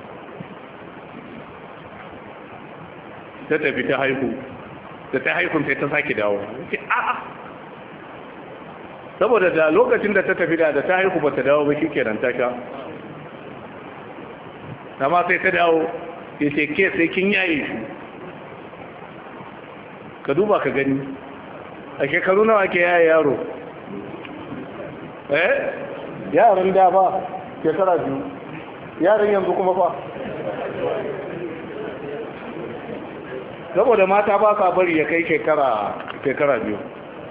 Ta tafi ta haihu, da ta haihun sai ta sake dawo. Ce a'a, saboda da lokacin da ta tafi da ta haihu ba ta dawo ba, shi kenan ta sha. Amma sai ta dawo, ya ce ke sai kin yaye shi. Ka duba ka gani, a shekaru nawa ke yaye yaro? Yaran da ba shekara 2, yaran yanzu kuma fa. Saboda mata ba sa bari ya kai shekara 2.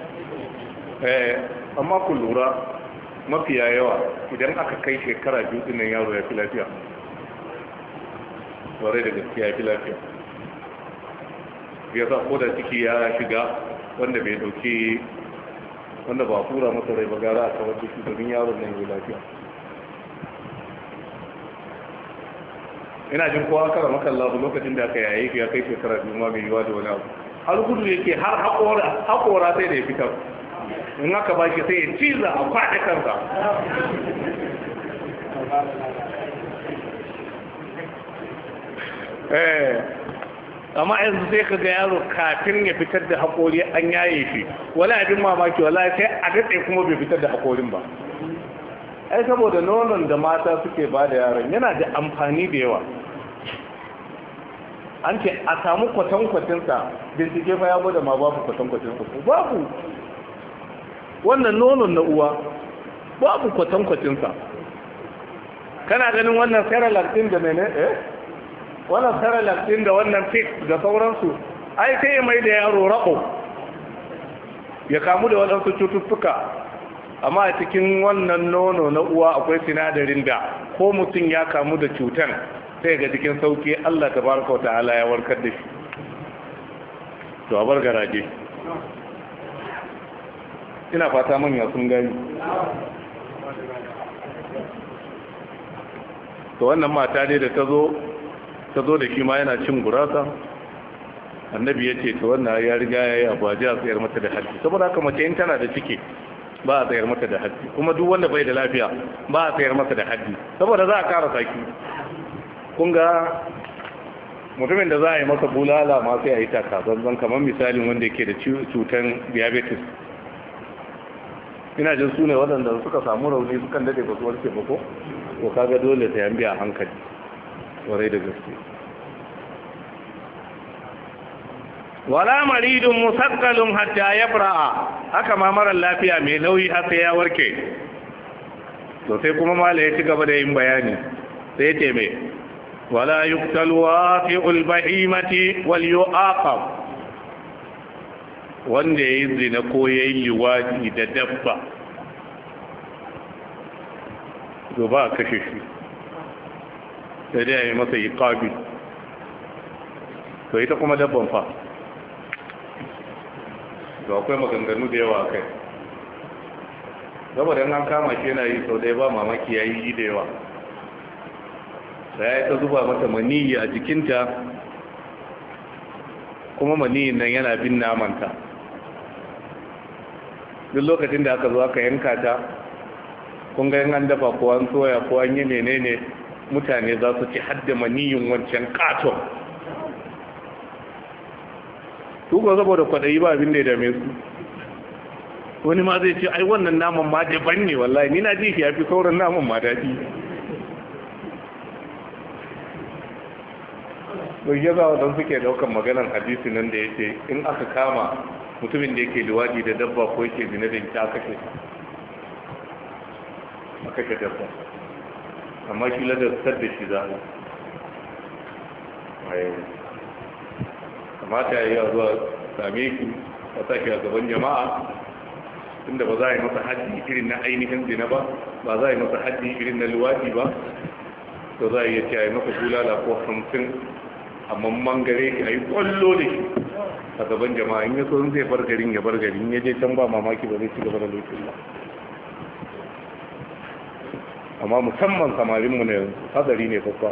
Amma ku lura mafiya yawa idan aka kai shekara 2 dinnan yaro ya fi lafiya. Ware da gaskiya ya fi lafiya. Ya sa ko da ciki ya shiga wanda bai dauki, wanda ba tura masa rai ba, gara a kawar da shi domin yaron nan ya lafiya. Ina jin kowa kara maka Allah lokacin da aka yaye ya kai shekara 2 ma mai yiwa da wani abu, har gudu yake har haƙora sai da ya fitar. In aka ba shi sai ya ciza a kwaɗe kansa. Amma yanzu sai ka ga yaro kafin ya fitar da haƙori an yaye shi, wani abin mamaki wala sai a daɗe kuma bai fitar da haƙorin ba. Ai saboda nonon da mata suke ba da yaron yana da amfani da yawa. An ce a samu kwatankwacinsa, bincike fa ya gwada ma babu kwatankwacinsa, babu. Wannan nonon na uwa babu kwatankwacinsa. Kana ganin wannan cerelac din da mene wannan cerelac din da wannan fix da sauransu, ai sai ya mai da yaro raƙo, ya kamu da waɗansu cututtuka. Amma a cikin wannan nono na uwa akwai sinadarin da ko mutum ya kamu da cutan sai ga cikin sauki Allah tabaraka wa ta'ala ya warkar da shi. To a bar garaje. Ina fata manya sun gani. To wannan mata ne da ta zo da shi ma yana cin gurasa. Annabi ya ce to wannan ya riga ya yi abu a ji a tsayar mata da haddi. Saboda haka mace in tana da ciki ba a tsayar mata da haddi, kuma duk wanda bai da lafiya ba a tsayar mata da haddi, saboda za a kara saki. Kun ga mutumin da za a yi masa bulala ma sai a yi takazanzan, kamar misalin wanda yake da cutan diabetes. Ina jin su ne waɗanda suka samu rauni sukan dade ba su warke ba ko? Ko kaga dole ta yambi a hankali, warai da gaske. Wala maridun musakkalun hatta yabra'a, haka ma mara lafiya mai nauyi har sai ya warke. To sai kuma mala ya ci gaba da yin bayani, sai ce mai wala yuqtalu waqi'ul bahimati wal yu'aqab, wanda yayi zina ko yayi liwadi da dabba to ba kashe shi, sai dai yayi masa iqabi. To ita kuma dabban fa, to akwai maganganu da yawa kai, saboda an kama shi yana yi sau ɗaya ba mamaki ya yi da yawa. Sai ta zuba mata maniyi a jikinta, kuma maniyin nan yana bin namanta. Duk lokacin da aka zo aka yanka ta, kun ga an dafa ko an soya ko an yi menene, mutane za su ci hadda maniyin wancan katon. Su ko saboda kwaɗayi ba abin da ya dame su. Wani ma zai ce ai wannan naman ma daban ne, wallahi ni na ji ya fi sauran naman ma daɗi. Bai yaza wadanda suke daukan maganar hadisi nan da ya ce in aka kama mutumin da yake liwadi da dabba ko yake zina da ita aka kashe dabba, amma shi ladabtar da shi za a yi. Kamata ya yi a zuwa same shi a sashi a gaban jama'a, inda ba za a yi masa haddi irin na ainihin zina ba, ba za a yi masa haddi irin na liwadi ba, to za a iya ce a yi masa bulala ko 50 a mamman gare shi a yi kwallo da shi a gaban jama'a. In yaso zai bar garin ya bar garin, ya je can ba mamaki ba zai ci gaba da lokacin ba. Amma musamman samarinmu ne hadari ne babba,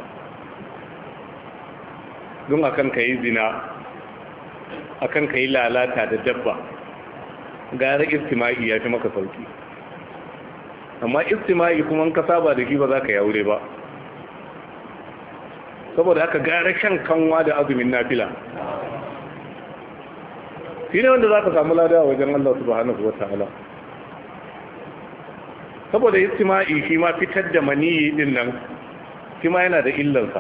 don akan ka yi zina, akan ka yi lalata da dabba, gara istima'i ya fi maka sauki. Amma istima'i kuma ka saba da shi ba za ka yi aure ba, saboda haka gara shan kanwa da azumin nafila shi ne wanda za ka samu lada a wajen Allah subhanahu wa ta'ala. Saboda istima'i shi ma fitar da maniyi din nan shi ma yana da illansa.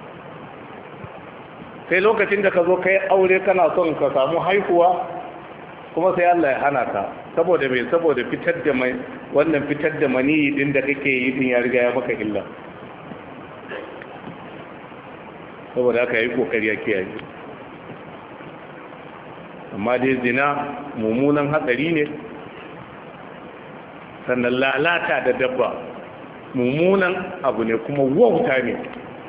Sai lokacin da ka zo kai aure kana son ka samu haihuwa kuma sai Allah ya hana ka, saboda mai saboda fitar da wannan fitar da maniyi din da kake yi din ya riga ya maka illa. Saboda haka yi kokari ya kiyaye. Amma dai zina mummunan hatsari ne, sannan lalata da dabba mummunan abu ne kuma wauta ne.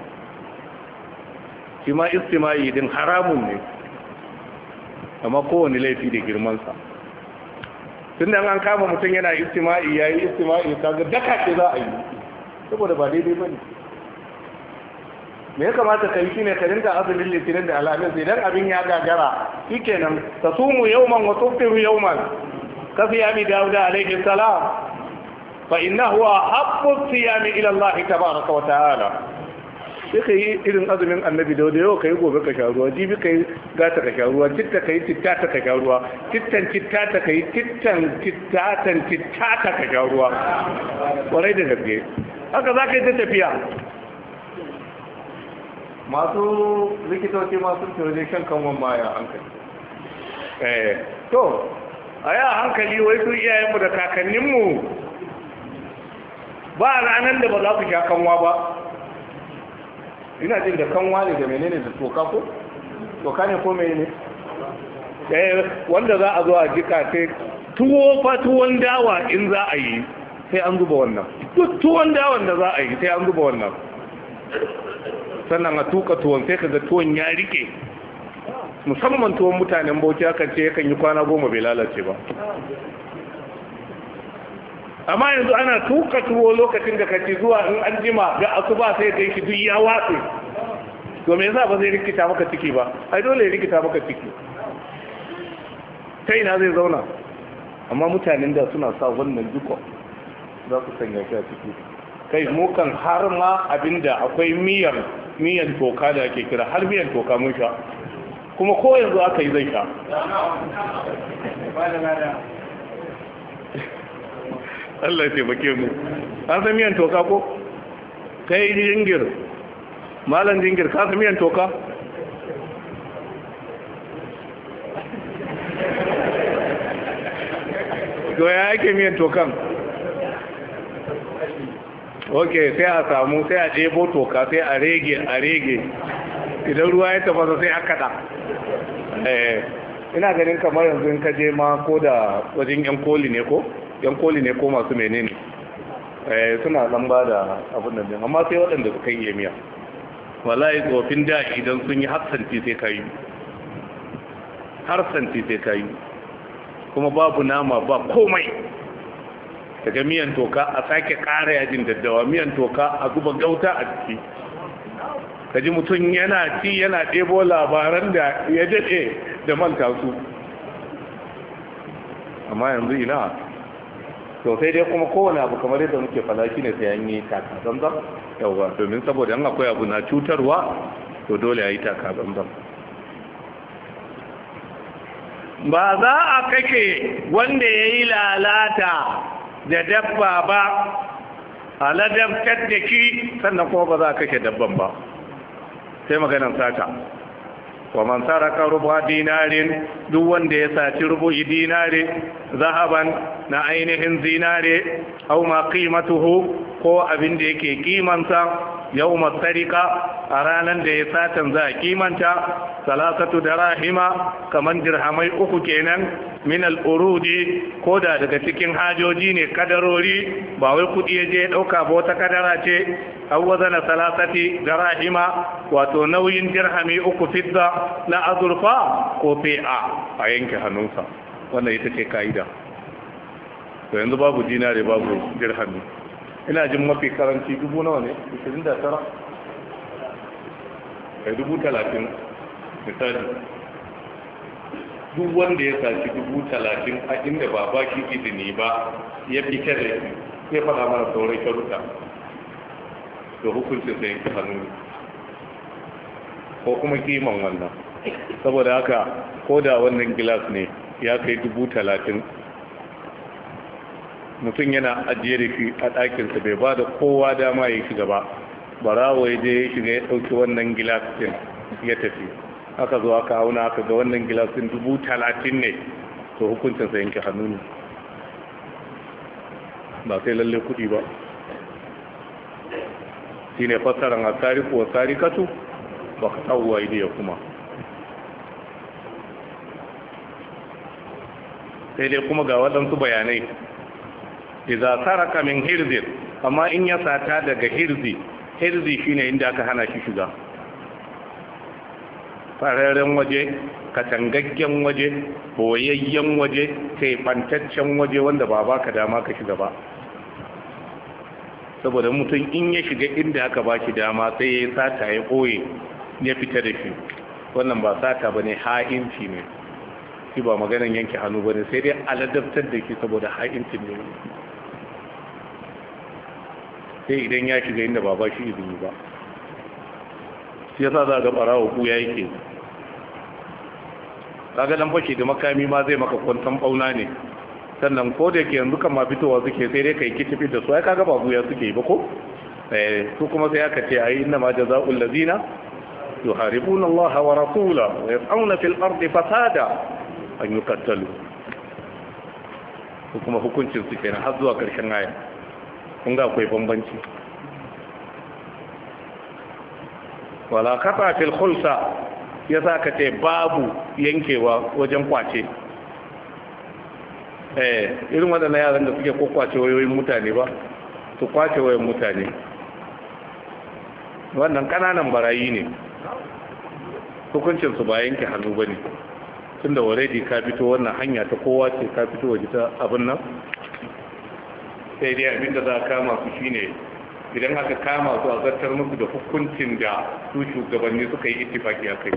Shi ma istima'i din haramun ne, amma kowane laifi da girmansa. Tun da an kama mutum yana istima'i ya yi istima'i kaga daka ce za a yi, saboda ba daidai ba ne. Me ya kamata ka yi shi ne ka rinka azumin litinin da alhamis, idan abin ya gagara shi kenan ta sumu yauman wa tuftiru yauman ka siyami dawuda alaihi salam fa innahu ahabbu siyami ila Allah tabaraka wa ta'ala. sai ka yi irin azumin annabi da yau ka yi gobe ka sha ruwa, jibi ka yi gata ka sha ruwa, citta ka yi cittata ka sha ruwa, cittan cittata ka yi cittan cittatan cittata ka sha ruwa, kwarai da gaske haka za ka yi ta tafiya. Masu likitoci masu turje shan kanwan baya hankali to a yi a hankali wai su iyayenmu da kakanninmu ba ranar da ba za su sha kanwa ba. Ina jin da kanwa ne da menene da toka ko? Toka ne ko mene ne? Wanda za a zo a jika sai tuwon dawa in za a yi sai an zuba wannan. Duk tuwon dawan da za a yi sai an zuba wannan. Sannan a tuka tuwon sai ka ga tuwon ya rike. Musamman tuwon mutanen Bauchi akan ce yakan yi kwana 10 bai lalace ba. Amma yanzu ana tuka tuwo lokacin da kace zuwa in an jima ga asuba sai kai shi duk ya watse. To me yasa ba zai rikita maka ciki ba? Ai dole ya rikita maka ciki. Kai na zai zauna. Amma mutanen da suna sa wannan duka za ku sanya shi a ciki. Kai mu kan har ma abinda akwai miyan toka da ake kira, har miyan toka mun sha. Kuma ko yanzu aka yi zai sha. Allah ya taimake mu. An san miyan toka ko? Kai jingir. Malam jingir ka san miyan toka? To ya yake miyan tokan? Okay, sai a samu sai a ɗebo toka sai a rege. Idan ruwa ya tafasa sai a kada. Ina ganin kamar yanzu in ka je ma ko da wajen yan koli ne ko? Yan koli ne ko masu menene suna dan ba da abin nan din, amma sai waɗanda suka yi miya. Wallahi tsofin da idan sun yi harsanti sai kayi, harsanti sai kayi, kuma babu nama ba komai. Daga miyan toka a sake ƙara yajin daddawa, miyan toka a zuba gauta a ciki. Kaji mutum yana ci yana ɗebo labaran da ya daɗe da manta su. Amma yanzu ina to sai dai kuma kowane abu kamar yadda muke fada shi ne sai an yi taka zamzam yauwa, domin saboda an akwai abu na cutarwa to dole a yi taka zamzam. Ba za a kake wanda ya yi lalata da dabba ba a ladabtar da shi, sannan kuma ba za a kake dabban ba. Sai maganan sata, wa man saraka rubu dinarin, duk wanda ya saci rubu'i dinari zahaban na ainihin zinare, aw ma qimatuhu, ko abin da yake kimanta yawma sarika, a ranar da ya satan za a kimanta salasatu darahima, kaman dirhamai 3 kenan, min al-urudi, ko da daga cikin hajoji ne, kadarori, ba wai kudi ya je dauka ba, wata kadara ce. Aw wazana salasati darahima, wato nauyin dirhami 3 fidda na azurfa ko fi'a, a yanke hannunsa. Wannan ita ce kaida. To yanzu babu dinare babu dirhami. Ina jin mafi karanci 1000 nawa ne? 29? 30,000 misali. duk wanda ya saci 30,000 a inda ba ba shi izini ba ya fita da shi sai faɗa mana sauran sharuɗa da hukuncin sai yanke hannu ko kuma kiman wannan. Saboda haka ko da wannan gilas ne ya kai 30,000 mutum yana ajiye da shi a ɗakinsa bai ba da kowa dama ya shiga ba, barawo ya je ya shiga ya ɗauki wannan gilas ɗin ya tafi, aka zo aka auna aka ga wannan gilas ɗin 30,000 ne, to hukuncinsa yanke hannu ne, ba sai lalle kuɗi ba. Shi ne fassarar a tariku wa tarikatu ba ka tsawo idiya kuma. Sai dai kuma ga waɗansu bayanai, iza saraka min hirzin, amma in ya sata daga hirzi shine inda aka hana shi shiga, fararen waje, katangaggen waje, boyayyen waje, taifantaccen waje wanda ba baka dama ka shiga ba. Saboda mutum in ya shiga inda aka ba shi dama sai ya yi sata ya ɓoye ya fita da shi, wannan ba sata ba ne, ha'inci ne, shi ba maganin yanke hannu ba ne, sai dai aladabtar da shi saboda ha'inci ne, sai idan ya shiga inda ba ba shi izini ba. Shi yasa za ga ɓarawa ku ya yake, kaga dan fashe da makami ma zai maka kwantan ɓauna ne, sannan ko da ke yanzu kan ma fitowa suke sai dai kai kitifi da su, ai kaga ba buya suke yi ba ko su kuma sai aka ce ai inna ma jazaa'ul ladina yuharibuna Allah wa rasulahu wa yas'una fil ardi fasada an yuqtalu, su kuma hukuncin su kenan har zuwa karshen aya. kun ga akwai bambanci. Wala kafa fil khulsa yasa ka ce babu yankewa wajen kwace. Irin waɗannan yaran da suke kwakwace wayoyin mutane ba su kwace wayoyin mutane, wannan kananan barayi ne, hukuncinsu ba yanke hannu ba ne, tun da already ka fito wannan hanya ta kowa ce, ka fito waje ta abin nan. Sai dai abin da za a kama su shine idan aka kama su a zartar musu da hukuncin da su shugabanni suka yi ittifaki a kai.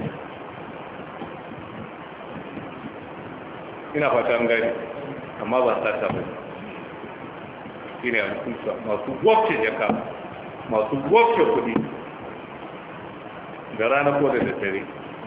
Ina fata an gani, amma ba sata ba shi ne a hukunsa masu gwabce jaka, masu gwabce kudi da rana ko da daddare.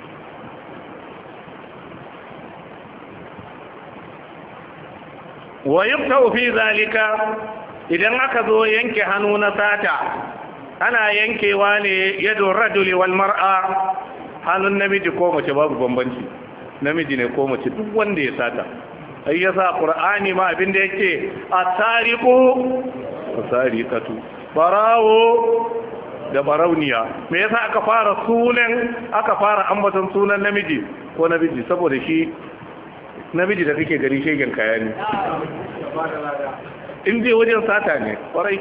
Wa yubtau fi zalika, idan aka zo yanke hannu na sata ana yankewa ne yadu rajuli wal mar'a, hannun namiji ko mace babu bambanci, namiji ne ko mace duk wanda ya sata. ai yasa qur'ani ma abinda yake asariqu asariqatu, barawo da barauniya. Me yasa aka fara ambaton sunan namiji ko namiji? saboda shi namiji da kake gari shegen kaya ne, in dai wajen sata ne kwarai.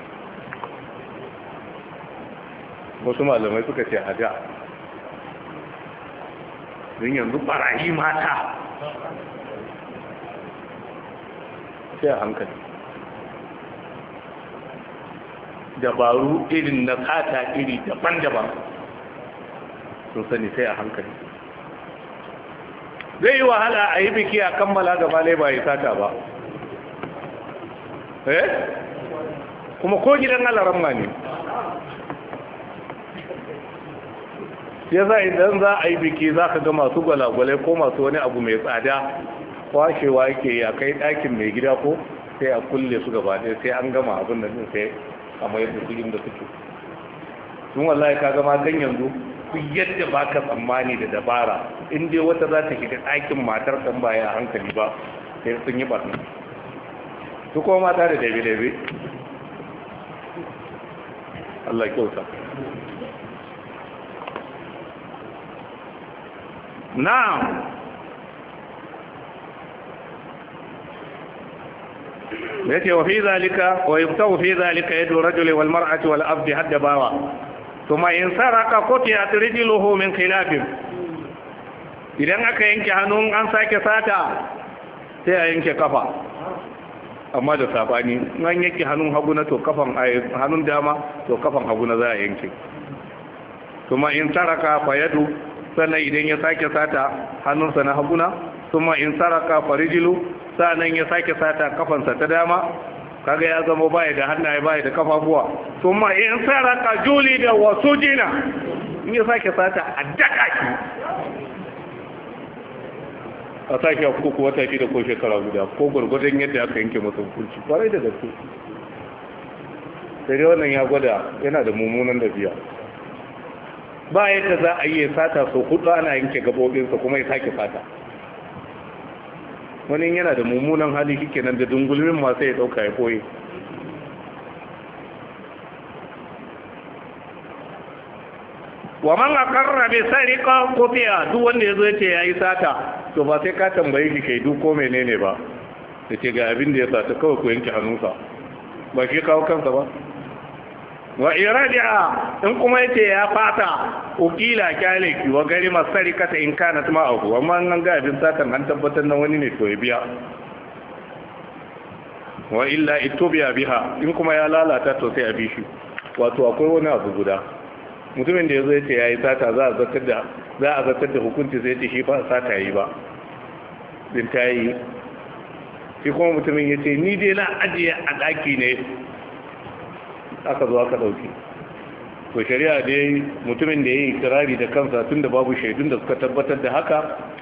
Wasu malamai suka ce haja don yanzu barayi mata sai a hankali, dabaru irin na sata iri daban-daban sun sani, sai a hankali. Zai yi wahala a yi biki a kammala gaba lai ba yi sata ba, kuma ko gidan alaramma ne. Ya za idan za a yi biki za ka ga masu gwalagwalai ko masu wani abu mai tsada kwashewa yake a kai ɗakin mai gida ko sai a kulle su gaba ɗaya, sai an gama abin da sai a mayar da su inda suke. Sun wallahi ka gama kan yanzu ku yadda ba ka tsammani da dabara, in dai wata za ta shiga ɗakin matar ɗan baya a hankali ba sai sun yi ɓarna. Su kuma mata da dabe-dabe. Allah kyauta. Na'am. yace wa fi zalika wa yubtau fi zalika yadu rajuli wal mar'ati wal abdi hadda bawa, thumma in saraka qutiyat rijluhu min khilafin. Idan aka yanke hannun an sake sata sai a yanke kafa, amma da sabani an yanke hannun hagu na to kafan hannun dama to kafan hagu na za a yanke. Thumma in saraka fa yadu, sannan idan ya sake sata hannunsa na haguna kuma in saraka farijilu sanan ya sake sata kafansa ta dama kaga ya zama baya da hannaye baya da kafafuwa kuma in saraka juli da wasu jina in ya sake sata a daka shi a sake a kuku wata shi da ko shekara guda ko gwargwadon yadda aka yanke masa hukunci kwarai da gaske sai dai wannan ya gwada yana da mummunan dabi'a ba yadda za a yi sata sau 4 ana yanke gabobinsa kuma ya sake sata wani yana da mummunan hali kike nan da dungulmin masu ya dauka ya koyi wa man aqarra bi sariqa qufiya duk wanda yazo yace yayi sata to ba sai ka tambaye shi kai duk ko menene ba yace ga abin da ya sata kawai ku yanke hannunsa ba shi kawo kansa ba wa iradi'a in kuma yace ya fata ukila kyaleki wa gari masarikata in kana tuma abu amma an ga abin satan an tabbatar nan wani ne to ya biya wa illa itubiya biha in kuma ya lalata to sai a bi shi wato akwai wani abu guda mutumin da yazo yace yayi sata za a zartar da hukunci sai yace shi fa sata yi ba din tayi shi kuma mutumin yace ni dai na ajiye a daki ne aka zo aka dauki to shari'a dai mutumin da yayi kirari da kansa tunda babu shaidun da suka tabbatar da haka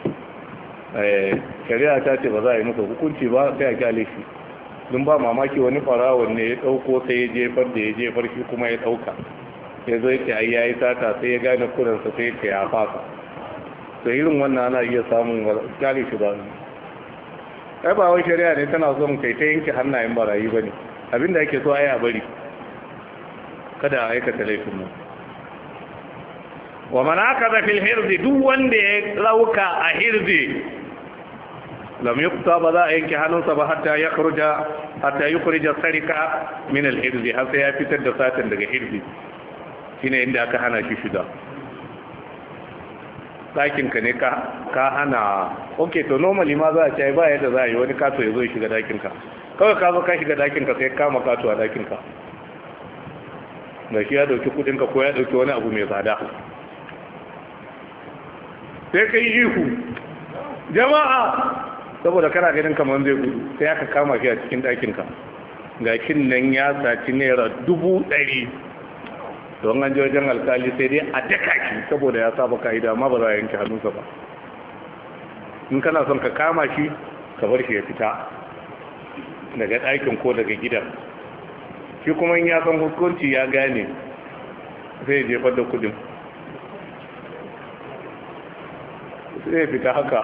shari'a ta ce ba za a yi masa hukunci ba sai a kyale shi dun ba mamaki wani farawon ne ya dauko sai ya jefar shi kuma ya dauka ya zo yake ai yayi sata sai ya gane kuransa sai ya fasa to irin wannan ana iya samun kyale shi ba ai ba wai shari'a ne tana son kai ta yanke hannayen barayi bane abinda ake so ai a bari kada a aikata laifin mu wa man akaza fil hirzi duk wanda ya lauka a hirzi lam yuqta ba za a yanke hannunsa ba hatta yukhrija sarika min al hirzi har sai ya fitar da satan daga hirzi shine inda aka hana shi shiga dakin ka ne ka hana okay to normally ma za a ce ba yadda za a yi wani kato ya zo ya shiga dakin ka kawai ka zo ka shiga dakin ka sai kama kato a dakin ka da shi ya dauki kudinka ko ya dauki wani abu mai tsada sai ka yi ihu jama'a saboda kana ganin kamar zai gudu sai aka kama shi a cikin ɗakinka ga kin nan ya saci naira 100,000 don an je wajen alkali sai dai a daka shi saboda ya saba ka'ida amma ba za a yanke hannunsa ba in kana son ka kama shi ka bar shi ya fita daga ɗakin ko daga gidan shi kuma in ya san hukunci ya gane zai jefar da kudin sai fita haka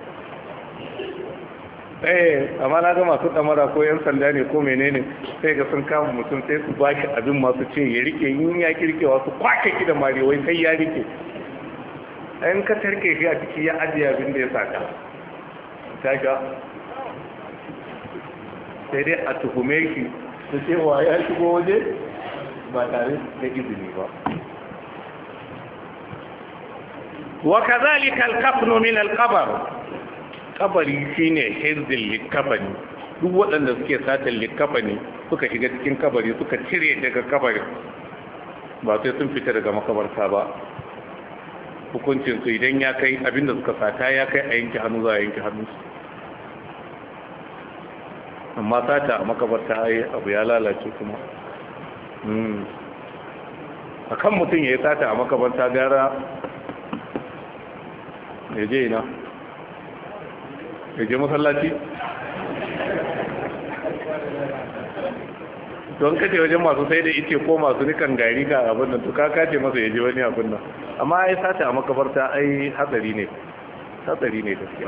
amma na ga masu damara ko yan sanda ne ko menene sai ga sun kama mutum sai su ba shi abin masu ce ya rike yin ya kirkewa su kwake ki da marewai sai ya rike in ka tarke shi a ciki ya ajiye abin da ya saka ta ga sai dai a tuhume shi da cewa ya shigo waje ba tare da izini ba wa kazalika al-kafnu min al-qabr kabari shine hirzil likafani duk waɗanda suke satan likafani suka shiga cikin kabari suka cire daga kabari ba sai sun fita daga makabarta ba hukuncin su idan ya kai abinda suka sata ya kai a yanke hannu za a yanke hannu amma sata a makabarta ai abu ya lalace kuma a kan mutum ya yi sata a makabarta gara ya je ina ya je masallaci don kace wajen masu sai da ice ko masu nikan gari ga abin nan to ka kace masa ya je wani abin nan amma ai sata a makabarta ai hatsari ne gaskiya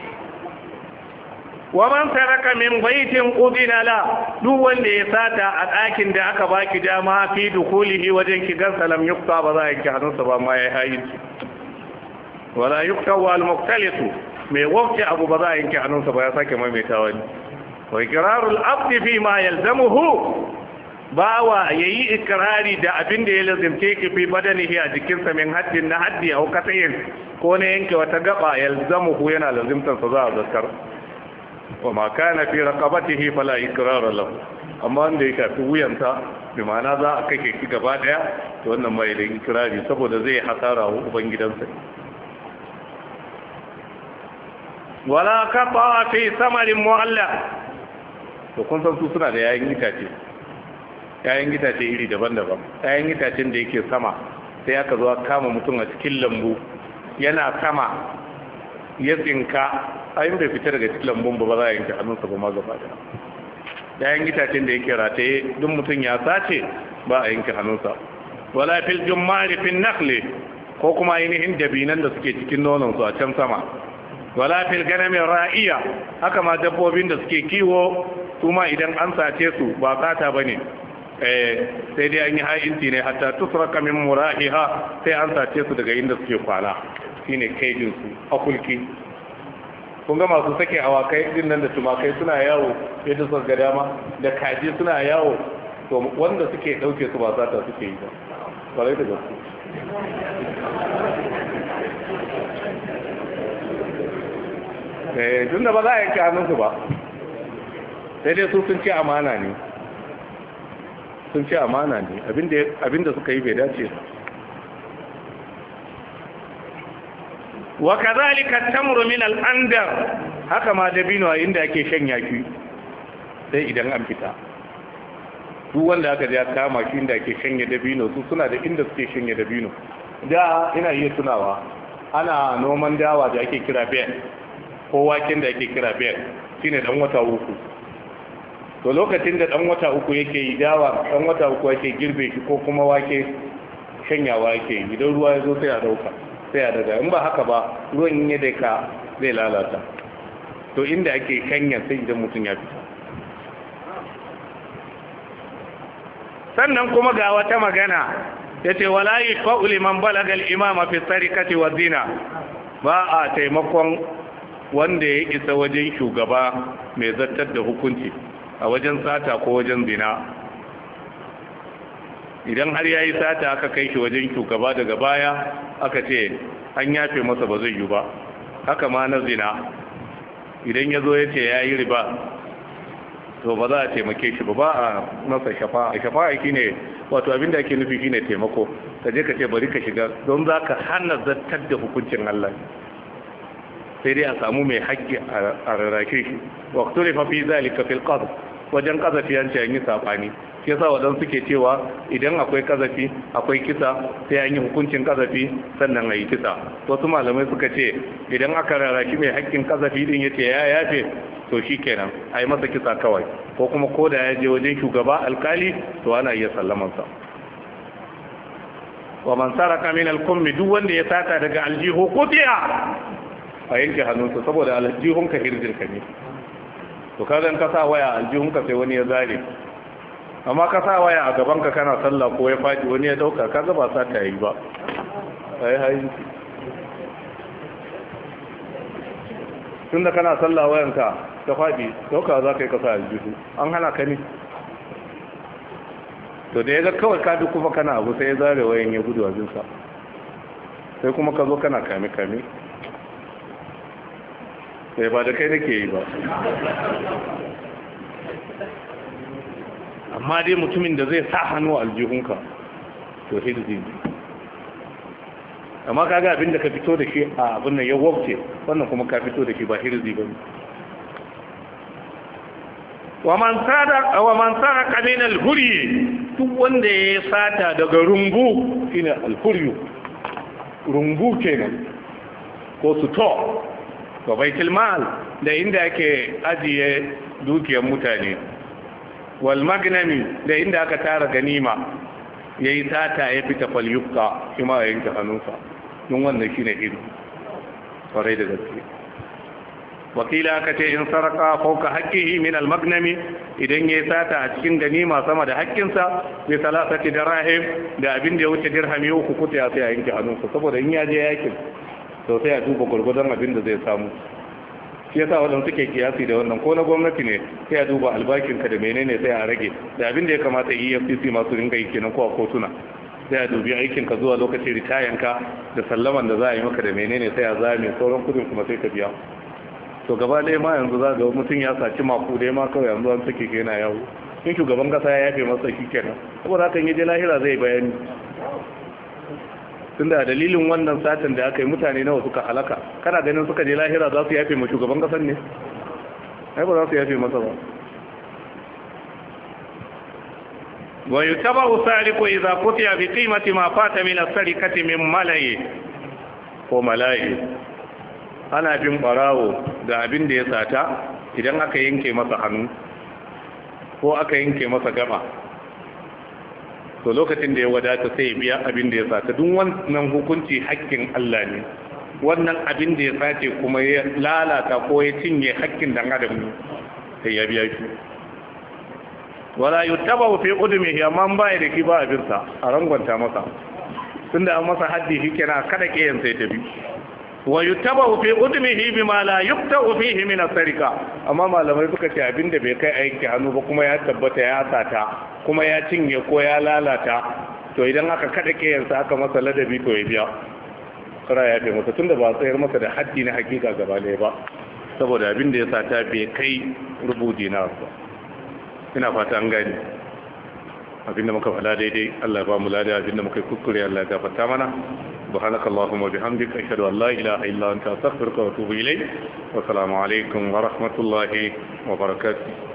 wa man taraka min baitin qudina la duk wanda ya sata a ɗakin da aka baki dama fi dukulihi wajen kigan salam yukta ba za a yanke hannunsa ba ma ya hayi wala yukta wal muqtalitu mai wafce abu ba za a yanke hannunsa ba ya sake maimaitawa ne wa iqrarul abd fi ma yalzamuhu bawa yayi ikrari da abin da ya lazimce ki fi badanihi a jikinsa min haddin na haddi au katayin ko ne yanke wata gaba yalzamuhu yana lazimtansa za a zakar wa ma kana fi raqabatihi fala ikrara lahu amma wanda ya shafi wuyanta bi ma'ana za a kake ki gaba daya to wannan mai da ikrari saboda zai hasara wa ubangidansa wala kafa fi samarin mu'alla. To kun san su suna da yayin itace, yayin itace iri daban-daban. Yayin itacen da yake sama sai aka zo kama mutum a cikin lambu yana sama ya tsinka, ayin bai fita daga cikin lambun ba za a yanke hannunsa ba ma gaba da. Yayin itacen da yake rataye duk mutum ya sace ba a yanke hannunsa. Wala fil jummari fil nakhli, ko kuma ainihin dabinan da suke cikin nonon su a can sama. Wala fil ganami ra'iya, haka ma dabbobin da suke kiwo su ma idan an sace su ba sata bane, sai dai an yi ha'inci ne hatta tusraka min murahiha, sai an sace su daga inda suke kwana, shine kaidin su akulki. Kun ga masu sake awakai din nan da tumakai suna yawo yadda suka ga dama, da kaji suna yawo, to wanda suke dauke su ba sata suke yi ba, kwarai da gaske. Tun da ba za a yanke hannunsu ba, sai dai su sun ce amana ne, sun ce amana ne, abinda suka yi bai dace. Wa kazalika tamru min al-andar, haka ma dabino a inda ake shan yaki sai idan an fita. Duk wanda aka ja kama shi inda ake shanye dabino, su suna da inda suke shanye dabino. Da ina iya tunawa ana noman dawa da ake kira bed, ko waken da ake kira bed, shine dan wata uku. To lokacin da dan wata uku yake yi dawa, dan wata uku yake girbe shi, ko kuma wake shanyawa yake yi. Idan ruwa ya zo sai a dauka, sai a daga. In ba haka ba ruwan ya daika zai lalata. To inda ake shanya sai idan mutum ya fita. Sannan kuma ga wata magana yace wala yashfa'u liman balaga al-imama fi sarikati wa zina, ba a taimakon wanda ya isa wajen shugaba mai zartar da hukunci a wajen sata ko wajen zina. Idan har yayi sata aka kai shi wajen shugaba, daga baya aka ce an yafe masa ba zai yi ba. Haka ma na zina, idan ya zo ya ce ya yi riba, to ba za a taimake shi ba a masa shafa'a. Shafa'a shine wato abinda ake nufi shine taimako, ka je ka ce bari ka shiga don za ka hana zartar da hukuncin Allah, sai dai a samu mai haƙƙi a rarrake shi. Waktore fafi zalika fil qadr, wajen kazafi an ce an yi sabani, shi yasa wadan suke cewa idan akwai kazafi akwai kisa, sai an yi hukuncin kazafi sannan a yi kisa. Wasu malamai suka ce idan aka rarraki mai haƙƙin kazafi din yace ya yafe, to shi kenan a yi masa kisa kawai, ko kuma ko da ya je wajen shugaba alkali, to ana iya sallamansa. Wa man saraka min al-kummi, duk wanda ya sata daga aljihu qutiya, a yanke hannunsa, saboda aljihunka hirjinka ne. To kaga in ka sa waya aljihunka sai wani ya zare, amma ka sa waya a gabanka kana sallah ko ya faɗi wani ya dauka, kaga ba sa ta yi ba. Tunda kana sallah wayanka ta faɗi, dauka za ka yi kasa aljihu, an hana ka ne. To da ya ga kawai ka duk kuma kana abu, sai ya zare wayan ya gudu abinsa, sai kuma ka zo kana kame-kame, sai ba da kai nake yi ba. Amma dai mutumin da zai sa hannu aljihunka, to hirzi ne. Amma kaga abin da ka fito da shi a abin nan ya wabce, wannan kuma ka fito da shi ba hirzi ba ne. Wa man saraka min al-huri, duk wanda ya sata daga rumbu, shine al-huryu, rumbu kenan, ko suto, ko baitul mal, da inda ake ajiye dukiyar mutane, wal magnami, da inda aka tara ganima, yayi sata ya fita falyuka, shi ma ya yanke hannunsa, don wannan shine iri kwarai da gaske. Wakila aka ce in saraka fauka haƙƙihi min al-magnami, idan yayi sata a cikin ganima sama da haƙƙinsa, bi salasati dirahim, da abin da ya wuce dirhami uku kuta ya sai a yanke hannunsa, saboda in ya je yakin to sai a duba gurgudan abin da zai samu. Shi yasa wadanda suke kiyasi da wannan, ko na gwamnati ne sai a duba albashinka da menene sai a rage, da abin da ya kamata EFCC masu ringa yi kenan ko a kotuna, sai a dubi aikinka zuwa lokacin ritayanka da sallaman da za a yi maka da menene sai a zame, sauran kudin kuma sai ka biya. To gaba ɗaya ma yanzu za ga mutum ya saci maku dai ma kawai yanzu an sake yana yawo, in shugaban kasa ya yafe masa shi kenan, saboda hakan yaje lahira zai bayani. tunda dalilin wannan satin da aka yi mutane nawa suka halaka, kana ganin suka je lahira za su yafe ma shugaban kasar ne? ai ba za su yafe masa ba. wa yutabahu sariqu idza qutiya bi qimati ma fata min as-sarikati min mala'i ko mala'i. Ana bin barawo da abin da ya sata idan aka yanke masa hannu ko aka yanke masa gaba, to lokacin da ya wadata sai ya biya abin da ya sata. duk wannan hukunci haƙƙin Allah ne. wannan abin da ya sace kuma ya lalata ko ya cinye haƙƙin dan adam ne, sai ya biya shi. wala yuttaba fi udmihi, amma ba ya da ki ba abin sa a rangwanta masa, tunda an masa haddi shi kenan kada kiyan sai ta bi. wa yuttaba fi udmihi bima la yuqta'u fihi min as-sarika, amma malamai suka ce abin da bai kai aiki hannu ba kuma ya tabbata ya sata kuma ya cinye ko ya lalata, to idan aka kada kiyan sa aka masa ladabi to ya biya. kara ya ce masa tunda ba tsayar masa da haddi na hakika gaba ɗaya ba, saboda abin da ya sata bai kai rubu dinar ba. ina fata an gani abinda muka fada daidai Allah ya ba mu lada, abinda muka kuskure Allah ya gafarta mana. subhanaka allahumma bihamdika ashhadu an la ilaha illa anta astaghfiruka wa atubu ilayk. wa assalamu alaikum wa rahmatullahi wa barakatuh.